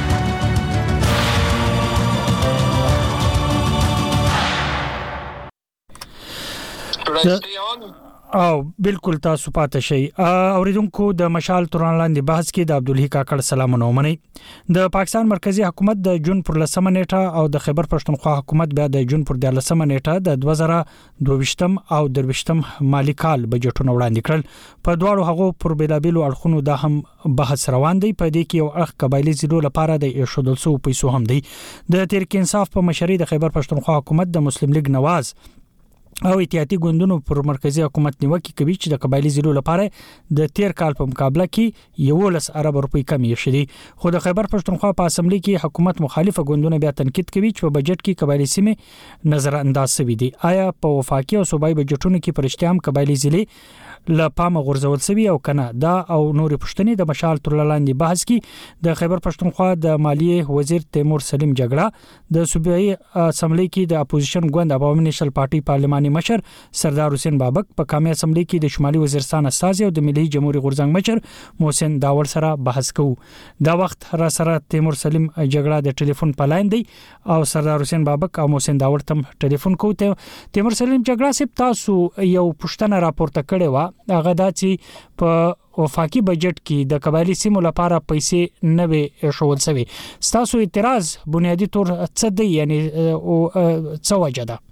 او بالکل تاسو پاتې شئ. اوریدونکو د مشال توران لاندې بحث کې د عبدالحی کاکړ سلامونه ومني. د پاکستان مرکزی حکومت د جون پر لسمه نیټه او د خیبر پښتونخوا حکومت بیا د جون پر دیارلسمه نیټه د دوه زره دوه او درویشتم مالی کال بجټونه وړاندې کړل. په دواړو هغو پر بیلابیلو اړخونو دا هم بحث روان دی. په دې کې یو اړخ قبایلی زیرو لپاره د ایښودل شویو پیسو هم دی. د تحریک انصاف په مشرۍ د خیبر پښتونخوا حکومت د مسلم لیگ نواز او اتحادیه ګوندونو پر مرکزی حکومت نیوکه کوي چې د قبایلی زیرو لپاره د تیر کال په مقابله کې یولس ارب روپۍ کمې شوي. خو د خیبر پښتونخوا په اسمبلی کې حکومت مخالفه ګوندونه بیا تنقید کوي چې په بجټ کې قبایلی سیمې نظر انداز شوي دي. آیا په وفاقي او صوبایي بجټونو کې پرشتیا هم قبایلی ضلع ل پامه غورځول شوی او کنه دا او نور پښتني د مشال تر لاندې بحث کې د خیبر پښتونخوا د مالیه وزیر تیمور سلیم جګړه د صوبایي اسمبلی کې د اپوزیشن ګوند عوامي نېشنل پارټي پارلماني مشر سردار حسین بابک په قومي اسمبلی کې د شمالي وزیرستان استازي او د ملي جمهوریت غورځنګ مشر محسن داور سره بحث کوو. دا وخت را سره تیمور سلیم جګړه د ټلیفون په لاین دی او سردار حسین بابک او محسن داور تم ټلیفون کوو. تیمور سلیم جګړه سپ تاسو یو پښتنه راپورته کړې و هغه دا چې په وفاقي بجټ کې د قبایلی سیمو لپاره پیسې نه وي شول شوی. تاسو اعتراض بنیادی طور څه دی یعنی او څه وجه ده؟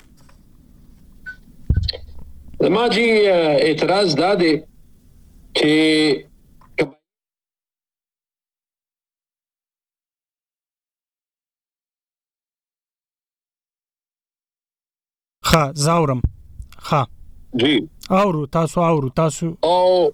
زما جی اعتراض دا دی چې ها زاورم ها جی اورو تاسو اورو تاسو او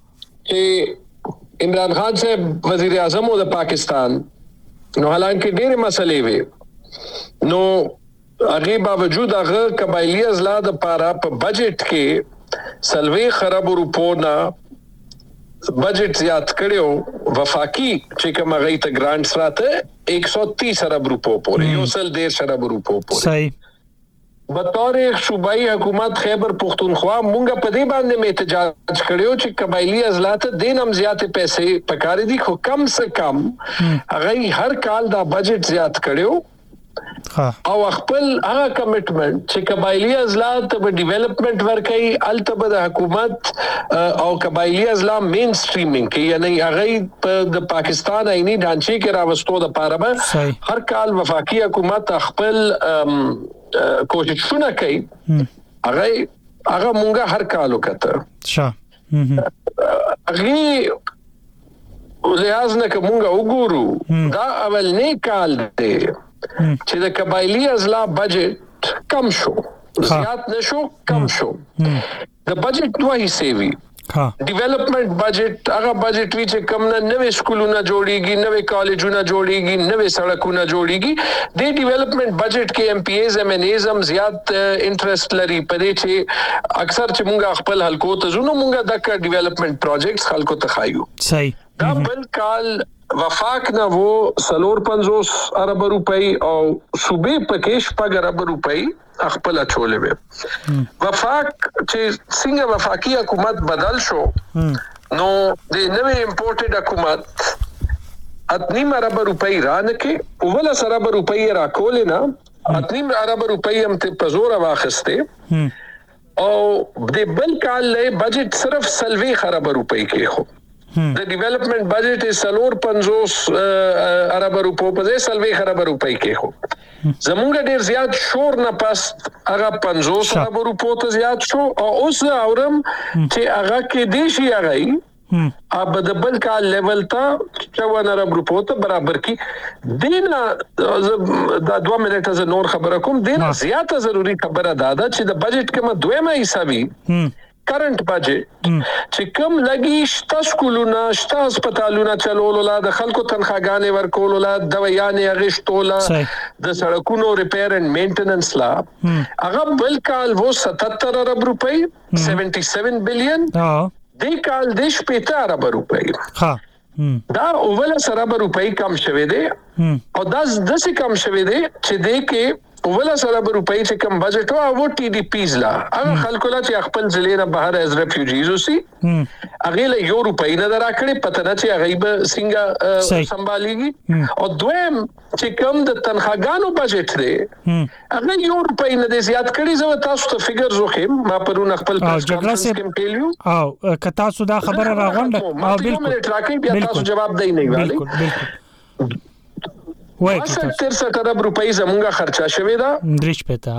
چې عمران خان صاحب وزیر اعظم د پاکستان نو حالانکه ډېرې مسلې وي نو هغه باوجود هغه قبایلی ازلا د پاره په بجټ کې سلوي خراب روپو نه بجټ زیات کړو وفاقي چې کوم غي ته ګرانټس راته ایک سو تیس ارب روپو پورې یو سل ډیر ارب روپو پورې صحیح. بطور صوبائی حکومت خیبر پختونخوا مونږه په دې باندې می احتجاج کړیو چې قبایلی ازلات دین هم زیات پیسې پکاري دي خو کم سے کم هغه هر کال دا بجټ زیات کړیو او خپل هغه کمټمنټ چې قبایلی ازلات په ډیولپمنٹ ورکړي الته د حکومت او قبایلی ازلا مین سټریمینګ کې یعنی هغه د پاکستان عیني ډانچې کې راوستو د پاره هر کال وفاقي حکومت خپل کوششونه کوي هغه هغه مونږه هر کال وکړه شه هغه لحاظ نه کومه وګورو دا اول نه کال دی چې د قبایلی ازلا بجټ کم شو زیات نشو کم شو د بجټ دوه حصے وی ډیولپمنٹ بجټ هغه بجټ وی چې کم نه نوې سکولونه جوړیږي نوې کالجونه جوړیږي نوې سړکونه جوړیږي د ډیولپمنٹ بجټ کې ایم پی ایز ایم ان ایز هم زیات انټرست لري پدې چې اکثر چې مونږ خپل حلقو ته زونو مونږ د ډیولپمنٹ پروجیکټس خلکو ته خایو صحیح دا بل کال وفاق نه وو سلور پنځوس ارب روپۍ او صوبې پکې شپږ ارب روپۍ خپل چولې وي. وفاق چې څنګه وفاقي حکومت بدل شو نو د نوې امپورټډ حکومت اتنیم ارب روپۍ ران کې اوله ارب روپۍ را کولې نه اتنیم ارب روپۍ هم ته پزور واخسته او د بل کال له بجټ صرف سلوي ارب روپۍ کې خو د ډیولپمنٹ بجټ سلور پنځوس ارب روپو په سلوي ارب روپۍ کې خو زمونږ ډیر زیات شور نه پس هغه پنځوس ارب روپو ته زیات شو او اوس اورم چې هغه کې دیشي هغه اب د بل کال لیول ته چوون ارب روپو ته برابر کی دینا دا دوه منټه ز نور خبره کوم دینا زیاته ضروری خبره دادا چې د بجټ کې ما دویمه حصہ وی کرنٹ بجټ چې کوم لګي شته سکولونه شته هسپتالونه چلول ولا د خلکو تنخواګانې ورکول ولا دویانې اغشتولا د سړکونو ریپیر اینڈ مینټیننس لا هغه بل کال وو ستتر ارب روپۍ سیونټي سیون بلین د کال د شپږ ارب روپۍ ها دا اوله ارب روپۍ کم شوه دي او دا د څه کم شوه دي چې د کې اوله ارب روپۍ چې کم بجټ او و ټي ډي پیز لا هغه خلکو لا چې خپل ځلې نه بهر از ریفیوجیز اوسي هغه له یو روپۍ نه دراکړي پته نه چې هغه به څنګه سمباليږي او دویم چې کم د تنخواګانو بجټ دی هغه یو روپۍ نه زیات کړي زه تاسو ته فګر زوخم ما پرون خپل کانفرنس کې پیلیو او کتا سودا خبره راغونډه او بالکل راکې بیا تاسو جواب دی نه والی بالکل وای ترسټ ارب روپۍ زمونږه خرچه شوې ده دریش پتا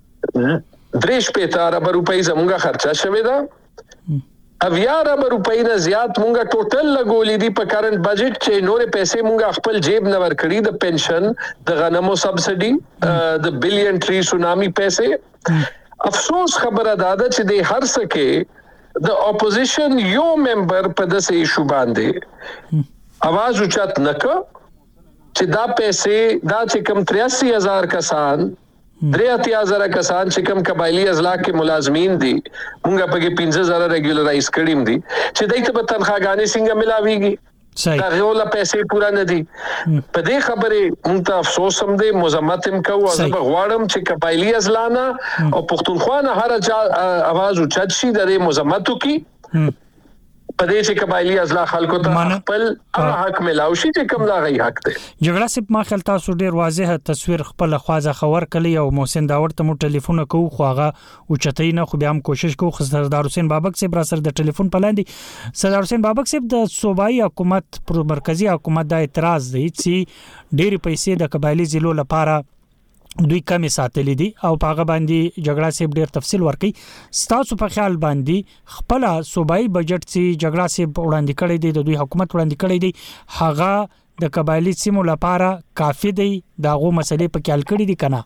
دریش پتا ارب روپۍ زمونږه خرچه شوې ده اویا ارب روپۍ نه زیات مونږه ټوټل لګولې دي په کرنٹ بجټ چې نورې پیسې مونږه خپل جیب نه ورکړي د پنشن د غنمو سبسډي د بلین ټری سونامي پیسې افسوس خبره داده چې د هر سکه د اپوزیشن یو ممبر په دسه ایشو باندې आवाज اوچت نکړ چې دا پیسې دا چې کم تریاسی ہزار کسان درې هزار کسان چې کم قبایلی اضلاع کې ملازمین دي موږ په کې پنځه هزار ریګولرایز کړیم دي چې دایته په تنخواګانې څنګه ملاويږي دا غوړه پیسې پورا نه دي په دې خبره موږ ته افسوس هم دي مزمت هم کوو او زه غواړم چې قبایلی اضلاع نه او پښتونخوا نه هر आवाज اوچت شي د مزمتو کې پدې چې قبایلی اضلاع خلکو ته خپل حق ملاوي شي چې کوم دا غي حق دی. جګړه سپ ما خپل تاسو ډیر واضح تصویر خپل خوازه خبر کړی او محسن داور ته مو ټلیفون کوو خو هغه اوچتای نه خو بیا هم کوشش کوو سردار حسین بابک صاحب را سره د ټلیفون پلاندې سردار حسین بابک صاحب د صوبایي حکومت پر مرکزی حکومت دا اعتراض دی چې ډیر پیسې د قبایلی ضلعو لپاره دوی کمی ساتلې دي او پاغه باندې جګړه سیب ډیر تفصیل ورکړي ستاسو په خیال باندې خپل صوبایي بجټ چې جګړه سیب وړاندې کړی دی د دوی حکومت وړاندې کړی دی هغه د قبایلی سیمو لپاره کافي دی داغه مسلې په خیال کړی دي کنه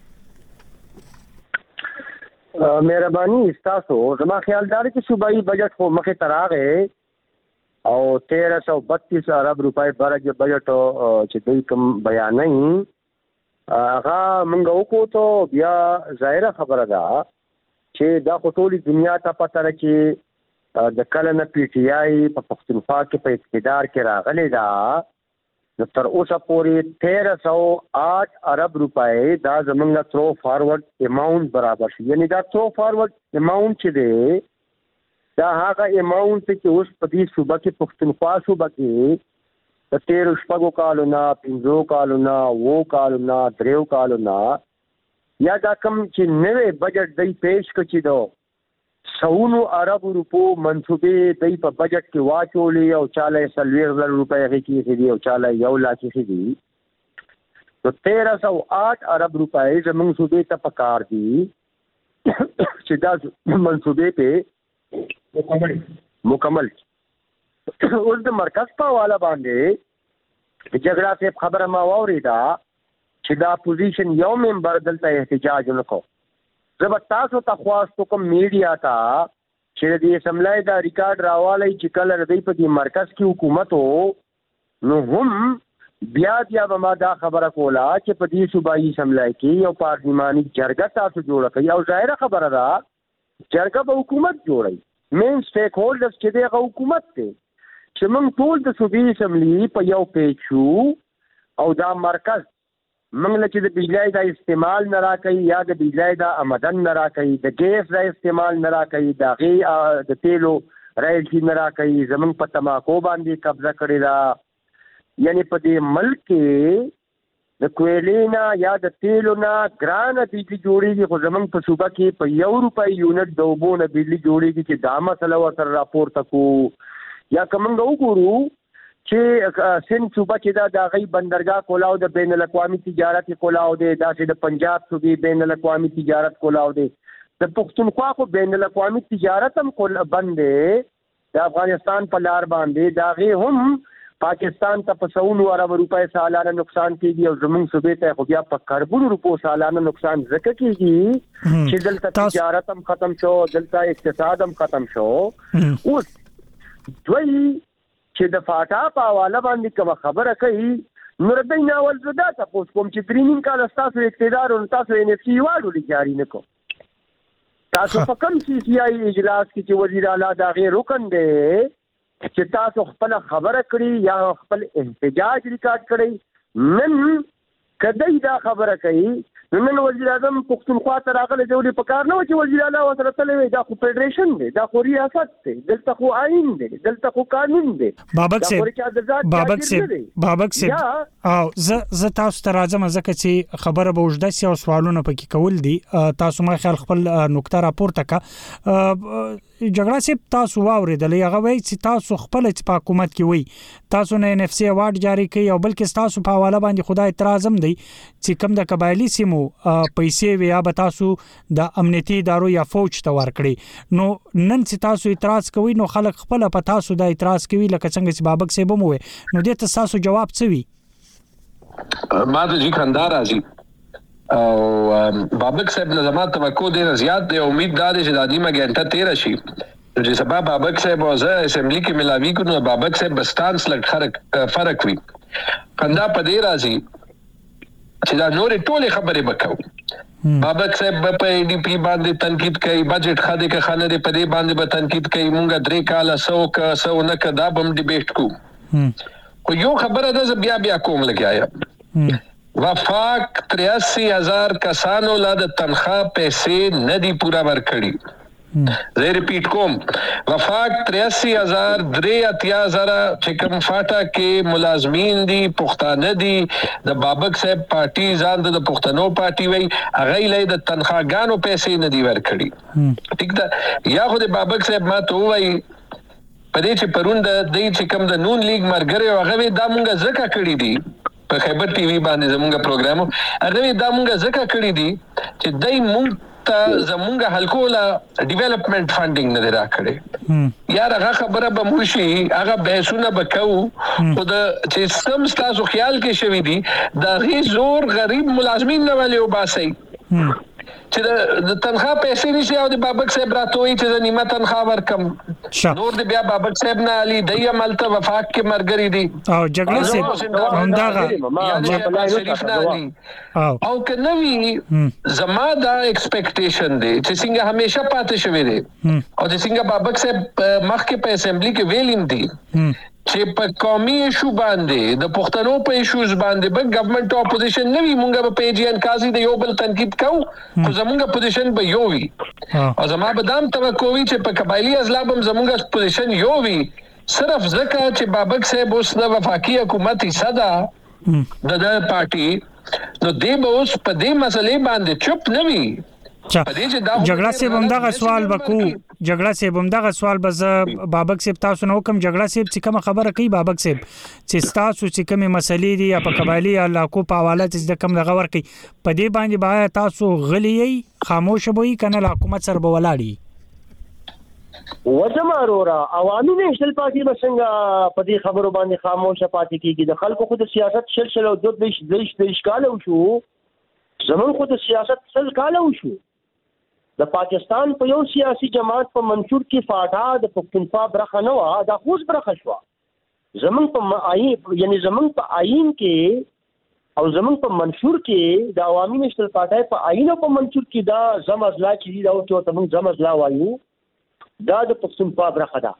مهرباني تاسو زما خیال دار چې صوبایي بجټ خو مخه تراغه او تیرہ سو بتیس ارب روپے برج بجټ چې دوی کوم بیانې هغه مونږ وکړو ته بیا ظاهره خبره ده چې دا ټولي دنیا ته پته ده چې د کله نه پی ټی آی په پښتونخوا کې په اقتدار کې راغلی دا نو تر اوسه پورې تیرہ سو آٹھ ارب روپے دا زمونږ ترو فارورډ اماونت برابر شي یعنی دا ترو فارورډ اماونت چې دی دا هغه اماونت چې اوس په دې صوبه کې پښتونخوا صوبه کې د تیرو شپږو کالونه پنځو کالونه وو کالونه دریو کالونه یا دا کم چې نوې بجټ دی پیش کړي دو سونو ارب روپو منصوبې دی په بجټ کې واچولې او چاله سلویر زر روپے کې دي او چاله یو لاکھ کې دي نو تیرہ سو آٹھ ارب روپے زموږ صوبې ته پکار دي چې دا منصوبې په مکمل مکمل اوس د مرکز په حواله باندې جګړه سپ خبره ما واوریدا چې دا پوزیشن یو ممبر دلته احتجاج وکړو زه به تاسو ته خواستو کوم میډیا ته چې د اسمبلی دا ریکارډ راوالي چې کله ردی په دې مرکز کې حکومت وو نو هم بیا بیا به ما دا خبره کوله چې په دې صوبایي اسمبلی کې یو پارلیماني جرګه تاسو جوړه کړئ او ظاهره خبره ده جرګه به حکومت جوړي مین سټیک هولډرز چې دغه حکومت ته چې موږ ټول د صوبې اسمبلی په یو پیج شو او دا مرکز موږ له چې د بجلی د استعمال نه راکوي یا د بجلی د آمدن نه راکوي د ګیس د استعمال نه راکوي د هغې د تیلو رایلټي نه راکوي زموږ په تماکو باندې قبضه کړې ده. یعنې په دې ملک کې د کویلې نه یا د تیلو نه ګرانه بجلي جوړېږي خو زموږ په صوبه کې په یو روپۍ یونټ د اوبو نه بجلي جوړېږي چې دا مسله ورسره راپورته کړو. یا که موږ وګورو چې سند صوبه چې دا د هغې بندرګاه کولاو د بین الاقوامي تجارت کولاو دی، داسې د پنجاب صوبې بین الاقوامي تجارت کولاو دی. د پښتونخوا خو بین الاقوامي تجارت هم بند دی د افغانستان په لار باندې، د هغې هم پاکستان ته په سونو اربه روپۍ سالانه نقصان کېږي او زموږ صوبې ته خو بیا په کربونو روپو سالانه نقصان ځکه کېږي چې دلته تجارت هم ختم شو، دلته اقتصاد هم ختم شو. اوس دوی چې د فاټا په حواله باندې کومه خبره کوي نو د دوی نه اول زه دا تپوس کوم چې درې نیم کاله ستاسو اقتدار او تاسو ان اف سي واړو جاري نه کوم. تاسو په کوم سی سی آی اجلاس کې چې وزیر اعلی د هغې رکن دی چې تاسو خپل خبره کړی یا خپل احتجاج ریکارډ کړی، نن کدی دا خبره کوي نو نن وزیر اعظم پښتونخوا ته راغلی دی په کار نه و چې وزیر اعلی ورسره تللی وي. دا خو فیډریشن دی، دا خو ریاست دی، دلته خو آئین دی، دلته خو قانون دی. بابک صاحب بابک صاحب بابک صاحب او زه زه تاسو ته راځم ځکه چې خبره به اوږده سي او سوالونه پکې کول دي. تاسو ما خیال خپل نقطه راپورته کا جګړه سي تاسو واوریدل هغه وایي چې تاسو خپل په حکومت کې وي تاسو نه ان اف سی اوارډ جاری کړي او بلکې تاسو په حواله باندې خدای اعتراض هم دی چې کوم د قبایلی سیمو پیسې ویا به تاسو د امنیتي ادارو یا فوج ته ورکړي. نو نن چې تاسو اعتراض کوي نو خلک خپل په تاسو د اعتراض کوي لکه څنګه چې بابک صاحب مو نو دې ته تاسو جواب څه وی؟ ما ته جی خندا راځي او بابک صاحب نه زما توقع ډیره زیات دی. امید دا دی چې د نیمه ګنټه تیر شي چې سبا بابک صاحب او زه اسمبلی کې ملاوي کو نو بابک صاحب بستانس لږ فرق فرق وي. خندا په دې راځي چې دا نورې ټولې خبرې وکړو. بابک صاحب په ای ډي پی باندې تنقید کوي، بجټ خاده کې خانه دې په دې باندې به تنقید کوي، مونږه درې کاله سو کا سو نه کدا بم ډیبیټ کو. خو یو خبره ده بیا بیا کوم لګیا وفاق تریاسی ہزار کسانو لا د تنخواہ پیسې نه دی پورا ورکړي. زه ریپیټ کوم وفاق تریاسی ہزار درې اتیا زره چې کوم فاټا کې ملازمین دي پښتانه دي د بابک صاحب پارټي ځان د پښتنو پارټي وای هغه لې د تنخواګانو پیسې نه دی ورکړي. ټیک ده یا خو د بابک صاحب ما ته وای پدې چې پرون د دې چې کوم د نون لیگ مرګره هغه دا مونږه زکه کړی دي په خیبر ټي وي باندې زمونږ پروګرام هغه دا مونږه زکه کړی دي چې دای مونږ ته زمونږ حلقو لا ډیولپمنٹ فندینګ نه راکړي. یار هغه خبره به موشي هغه بحثونه وکاو خو د چې سم تاسو خیال کې شوی دي دا غي زور غریب ملازمین نه ولې وباسي چې د تنخواه پیسې نشي او د بابک صاحب راتوي چې نیمه تنخواه ورکم نور د بیا بابک صاحب نه علي دای عملته وفاق کې مرګري دي او جګړه صاحب همداغه شریف نه علي او کنوي زما دا ایکسپیکټیشن دی چې څنګه همیشه پاتې شوی دی او چې څنګه بابک صاحب مخکې په اسمبلی کې ویلین دي چې په قومي ایشو باندې د پښتنو په ایشوز باندې به ګورنمنت اپوزیشن نه وي مونږ په پیجی ان کازي د یو بل تنقید کوو خو زمونږ پوزیشن به یو وي او زما به دام توقع وي چې په قبایلی ازلاب هم زمونږ پوزیشن یو وي صرف ځکه چې بابک صاحب اوس د وفاقي حکومت حصہ ده د د پارټي نو دی به اوس په دې مسلې باندې چپ نه وي. جګړه سي بمداغه سوال وکړو جګړه سي بمداغه سوال بز بابک صاحب تاسو نو کوم جګړه سي چې کوم خبره کوي بابک صاحب چې تاسو چې کوم مسلې دي په قبایلی علاقو په حواله چې کوم دغه ور کوي په دې باندې بیا تاسو غلي خاموش وي کنه حکومت سره بولاړي وجمارورا عوامي نېشنل پارټي بسنګ په دې خبرو باندې خاموش پاتې کیږي. د خلکو خود سیاست شلشل او د دیش دیش دیش کاله وشو زمون خود سیاست سل کاله وشو د پاکستان په یو سیاسي جماعت په منشور کې فاټا د پښتونخوا برخه نه و دا خوش برخه شو زمون په آئین یعنی زمون په آئین کې او زمون په منشور کې د عوامي نېشنل پارټي په آئین او په منشور کې دا زمزلا چې دا او ته موږ زمزلا وایو دا د پښتونخوا برخه ده.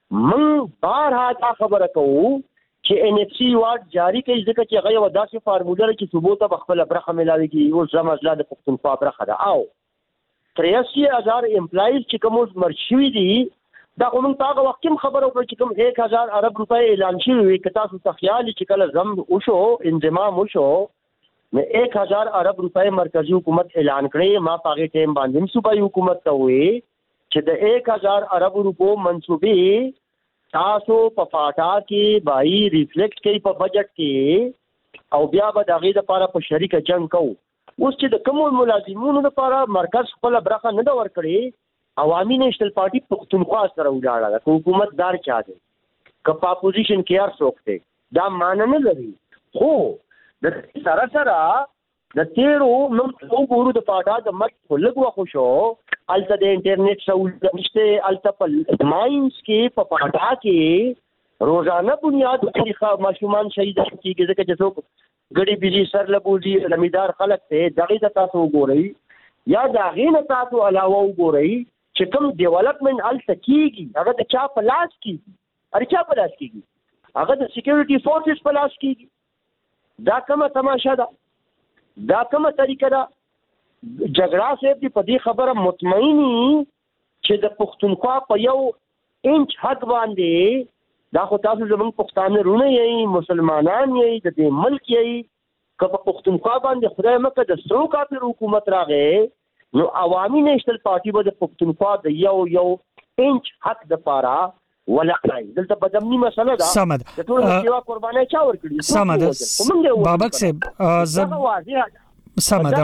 من بارها دا خبره کوو چې ان اف سی واټ جاری کوي ځکه چې هغه یو داسې فارموله چې ثبوت به خپل برخه ملاوي کی او زما ځلا د پښتونخوا برخه ده او تریاسی هزار امپلایز چې کوم مرشوي دي دا کوم تاغه وخت کوم خبره وکړه چې کوم ایک هزار ارب روپۍ اعلان شوی وي که تاسو ته خیال چې کله زم وشو انضمام وشو نو ایک هزار ارب روپۍ مرکزی حکومت اعلان کړي ما پاګه ټیم باندې صوبایي حکومت ته وي چې د ایک هزار ارب روپو منصوبې تاسو په فاټا کې بای ریفلیکټ کوي په بجټ کې او بیا به د غي د لپاره په شریک جنگ کوو اوس چې د کوم ملازمونو لپاره مرکز خپل برخه نه دا ورکړي عوامي نېشنل پارټي پښتونخوا سره ولاړه ده حکومت دار چا دی کپا اپوزیشن کې هر څوک دی دا معنی نه لري خو د سره سره د تیرو نو وګورو د پاټا د مت لګو خو شو الته د انټرنیټ سہولت نشته الته په ماینز کې په پاټا کې روزانه بنیاد طریقه ماشومان شهید کیږي ځکه چې څوک ګډي بيزي سر لبوزي لمیدار خلک ته دغه د تاسو وګورئ یا دغه نه تاسو علاوه وګورئ چې کوم ډیولپمنٹ الته کیږي هغه د چا په لاس کیږي ار چا په لاس کیږي هغه د سکیورټي فورسز په لاس کیږي دا کومه تماشا ده دا کومه طریقه ده جګړه صاحب دی په دې خبره مطمئنی چې د پښتونخوا په یو انچ حق باندې دا خو تاسو زموږ پښتانه رونه یې مسلمانان یې د دې ملک یې که په پښتونخوا باندې خدای مکه د سرو کافر حکومت راغې نو عوامي نېشنل پارټي به د پښتونخوا د یو یو انچ حق د پاره ولکړای دلته بدمنی مسله ده سمد د ټول سیوا قرباني چا ورکړي سمد بابک صاحب زب سمد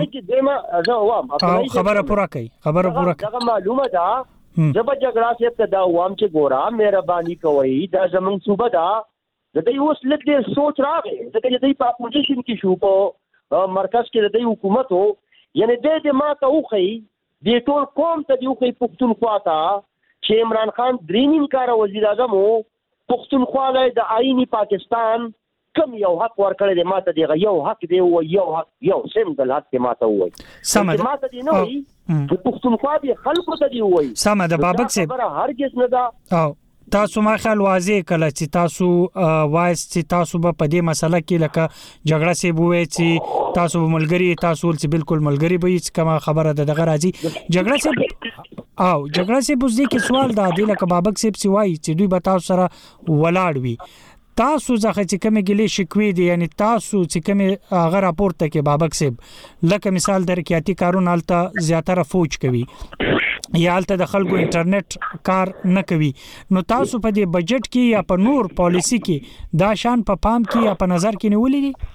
او خبره پوره کوي خبره پوره کوي دا معلومه ده جب جګړه سے ابتدا عوام چې ګورا مهرباني کوي دا زمونږ صوبه ده د دې اوس لږ ډېر سوچ راغی ځکه چې دې په اپوزیشن کې شو په مرکز کې د دې حکومت وو یعنی دې دې ما ته وخی دې ټول قوم ته دی وخی پښتونخوا ته چې عمران خان درینین کار وزیر اعظم وو پښتونخوا له د آئینی پاکستان کم یو حق ورکړی دی ماته دی یو حق دی او یو حق یو سیمبل حق دی ماته وای سمد ماته دی نه وای په پښتونخوا دی خلکو ته دی وای سمد بابک صاحب هرگز نه دا او تاسو ما خیال واضح کله چې تاسو وایس چې تاسو په دې مسله کې لکه جګړه سی بوې چې تاسو ملګری تاسو چې بالکل ملګری به هیڅ کومه خبره ده دغه راځي جګړه سی او جګړه سی بوزي کې سوال دا دی لکه بابک صاحب سی وایي چې دوی به تاسو سره ولاړ وي تاسو ځکه چې کومه ګلې شکوي دي یعنی تاسو چې کومه هغه راپورته کې بابک صاحب لکه مثال درکیاتی کارونه الته زیاتره فوج کوي یا الته د خلکو انټرنیټ کار نه کوي نو تاسو په دې بجټ کې یا په نور پالیسی کې دا شان په پام کې یا په نظر کې نیولې دي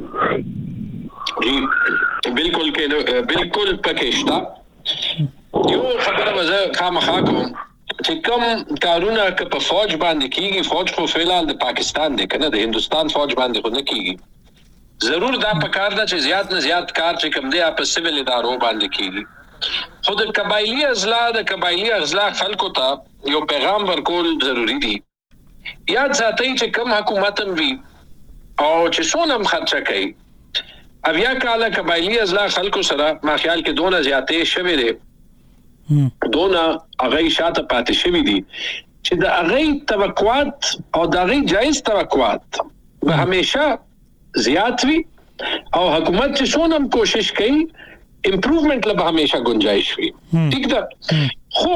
جی بالکل کې بالکل پکېشتا یو خبره وزه خامخا کوم چې کوم کارونه که په فوج باندې کیږي فوج خو فعلال د پاکستان دی کنه د هندستان فوج باندې خو نه کیږي ضرور دا پکار ده چې زیات نه زیات کار چې کوم دی په سیویل ادارو باندې کیږي خو د قبایلی اضلاع د قبایلی اضلاع خلکو ته یو پیغام ورکول ضروری دی یاد ساتئ چې کوم حکومت هم وي او چې څونه خرچه کوي اویا کاله قبایلی اضلاع خلکو سره ما خیال کې دونه زیاتې شوي دي دونه هغه شاته پاتې شوی دي چې د هغه توقعات او د هغه جایز توقعات به همیشه زیات وي او حکومت چې څونه کوشش کوي امپروومنت له به همیشه گنجائش وي ٹھیک ده خو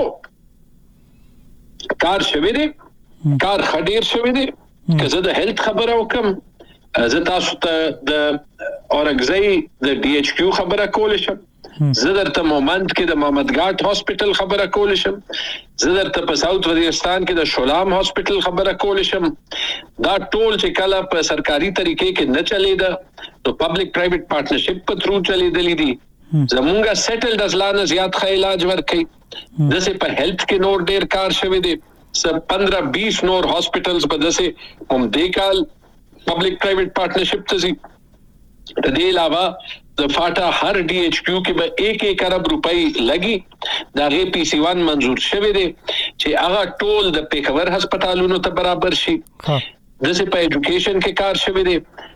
کار شوی دی کار خډیر شوی دی که زه د هیلث خبره وکم زه تاسو ته د اورګزۍ د ډي ایچ کیو خبره کول شم زه درته مومند کې د محمد ګاټ هاسپټل خبره کول شم زه درته په ساوث وزیرستان کې د شولام هاسپټل خبره کول شم دا ټول چې کله په سرکاري طریقې کې نه چلیدا نو پبلک پرایویټ پارټنرشپ په تھرو چلیدلې دي زمونږه سیټلډ ازلانه زیات ښه علاج ورکړي دسه په هیلث کې نور ډیر کار شوی دی سب پندرہ بیس نور هاسپټلز په دسه هم دې کال پبلک پرایویټ پارټنرشپ ته زی د دې علاوه د فاټا هر ډي ایچ کیو کې به ایک ایک ارب روپۍ لګي دا غي پی سی ون منظور شوی دی چې هغه ټول د پیښور هسپتالونو ته برابر شي دسه په ایجوکیشن کې کار شوی دی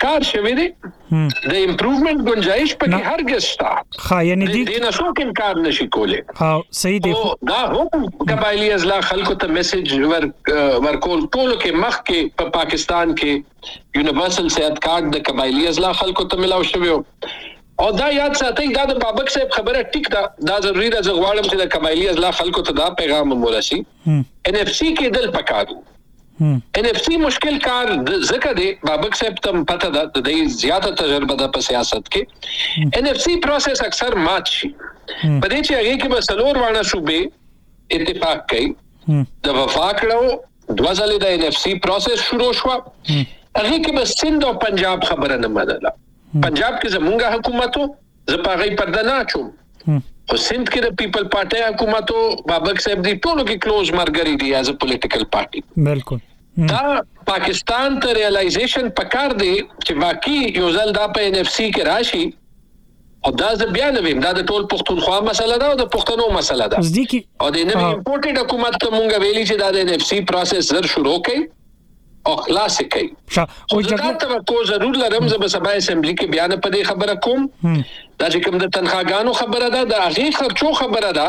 کار شوی دی د امپروومنت گنجائش پکې هرګز شته ها یعنی دی دینه څوک انکار نشي کولای ها صحیح دی دا هم قبایلی ازلا خلکو ته میسج ور ورکول ټول کې مخ کې په پاکستان کې یونیورسل صحت کارت د قبایلی ازلا خلکو ته ملاو شوی او دا یاد ساتئ دا د بابک صاحب خبره ټیک ده دا ضروری ده زغواړم چې د قبایلی ازلا خلکو ته دا پیغام مولسی ان اف سی کې دل پکارو ان اف سی مشکل کار ځکه دی بابک صاحب ته پته ده د دې زیاته تجربه ده په سیاست کې ان اف سی پروسس اکثر مات شي په دې چې هغه کې به سلور وانه صوبې اتفاق کوي د وفاقړو دوه ځلې د ان اف سی پروسس شروع شو هغه کې به سند او پنجاب خبره نه منله پنجاب کې زمونږه حکومتو زپاغي پرده نه چوم خو سند کې د پیپل پارټي حکومتو بابک صاحب دی ټولو کې کلوز مرګري دی ایز ا پولیټیکل پارټي بالکل دا پاکستان ته ریالایزیشن پکار دی چې واقعي یو ځل دا په ان اف سی کې راشي او دا ز بیان ویم دا د ټول پښتونخوا مسله ده او د پښتنو مسله ده او د نوی امپورټډ حکومت ته مونږ ویلي چې دا د ان اف سی پروسس زر شروع کړي او خلاص کړي او دا ته کو ضرور لرم زب سبا اسمبلی کې بیان په دې خبره کوم دا چې کوم د تنخواګانو خبره ده د هغه خرچو خبره ده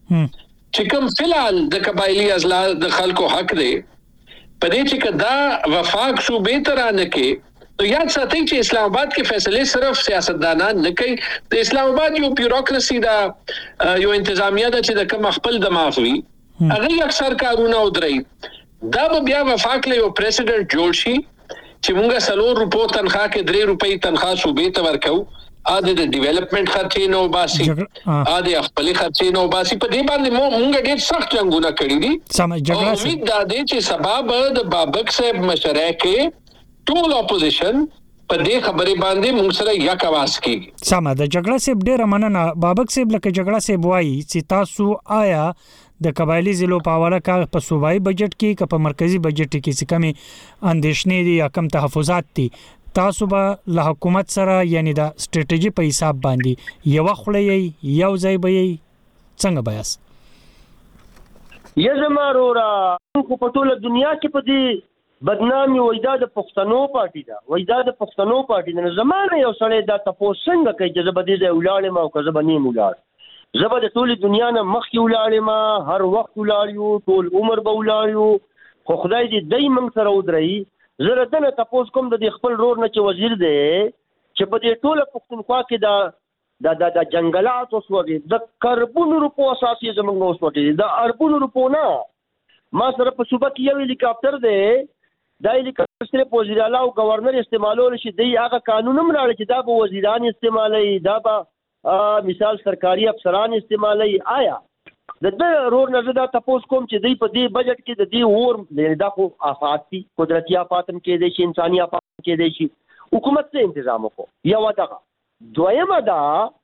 چې کوم فلال د قبایلی ازلا د خلکو حق دی په دې چې کدا وفاق صوبې ترانه کې تو یاد ساتئ چې اسلام آباد کې فیصله صرف سیاستدانان نه کوي د اسلام آباد یو بیوروکراسي دا یو انتظامیه ده چې د کوم خپل دماغ وي هغه اکثر کارونه ودري دا به بیا وفاق له یو پریزیډنټ جوړ شي چې مونږه سلور روپو تنخواه کې درې روپۍ تنخواه صوبې ته ورکو ا د ډیولپمنٹ خرچې نو باسي ا د خپل خرچې نو باسي په دې باندې مونږ ډېر سخت جنگونه کړی دي او امید دا دی چې سبب د بابک صاحب مشره کې ټول اپوزیشن په دې خبرې باندې مونږ سره یک आवाज کیږي سم د جګړه سیب ډېر مننه بابک صاحب لکه جګړه سیب وایي چې تاسو آیا د قبایلی ضلعو په حواله کار په صوبایي بجټ کې که په مرکزی بجټ کې څه کمی اندېښنې دي یا کم تحفظات دي تاسو به له حکومت سره یعنی د سټریټجی په حساب باندې یو خلې یو ځای به څنګه بیاس یا زمارورا کو په ټوله دنیا کې په دې بدنامي وېدا د پښتنو پارټي دا وېدا د پښتنو پارټي نه زمانه یو سړی دا تاسو څنګه کوي چې زبدي د ولاړې ما او که زبني مولاړ زبر د ټولې دنیا نه مخکې ولاړې ما هر وخت ولاړیو ټول عمر به ولاړیو خو خدای دې دای موږ سره ودرېږي زه دنه تاسو کوم د خپل رور نه چې وزیر دی چې په دې ټوله پښتونخوا کې دا د د جنگلات اوس وږي د کربون روپو اساسي زمونږ اوس وږي د اربون روپو نه ما سره په صوبه کې یو هلیکاپټر دی دا هلیکاپټر صرف وزیر اعلی او گورنر استعمالول شي دی هغه قانون هم راړي چې دا به وزیران استعمالي دا به مثال سرکاري افسران استعمالي آیا د دې رور نه زدا تاسو کوم چې دی په دې بجټ کې د دې اور دا خو آفات دي قدرتي آفات هم کې دي شي انساني آفات کې دي شي حکومت څه تنظیم وکړو یو دا دویمه دا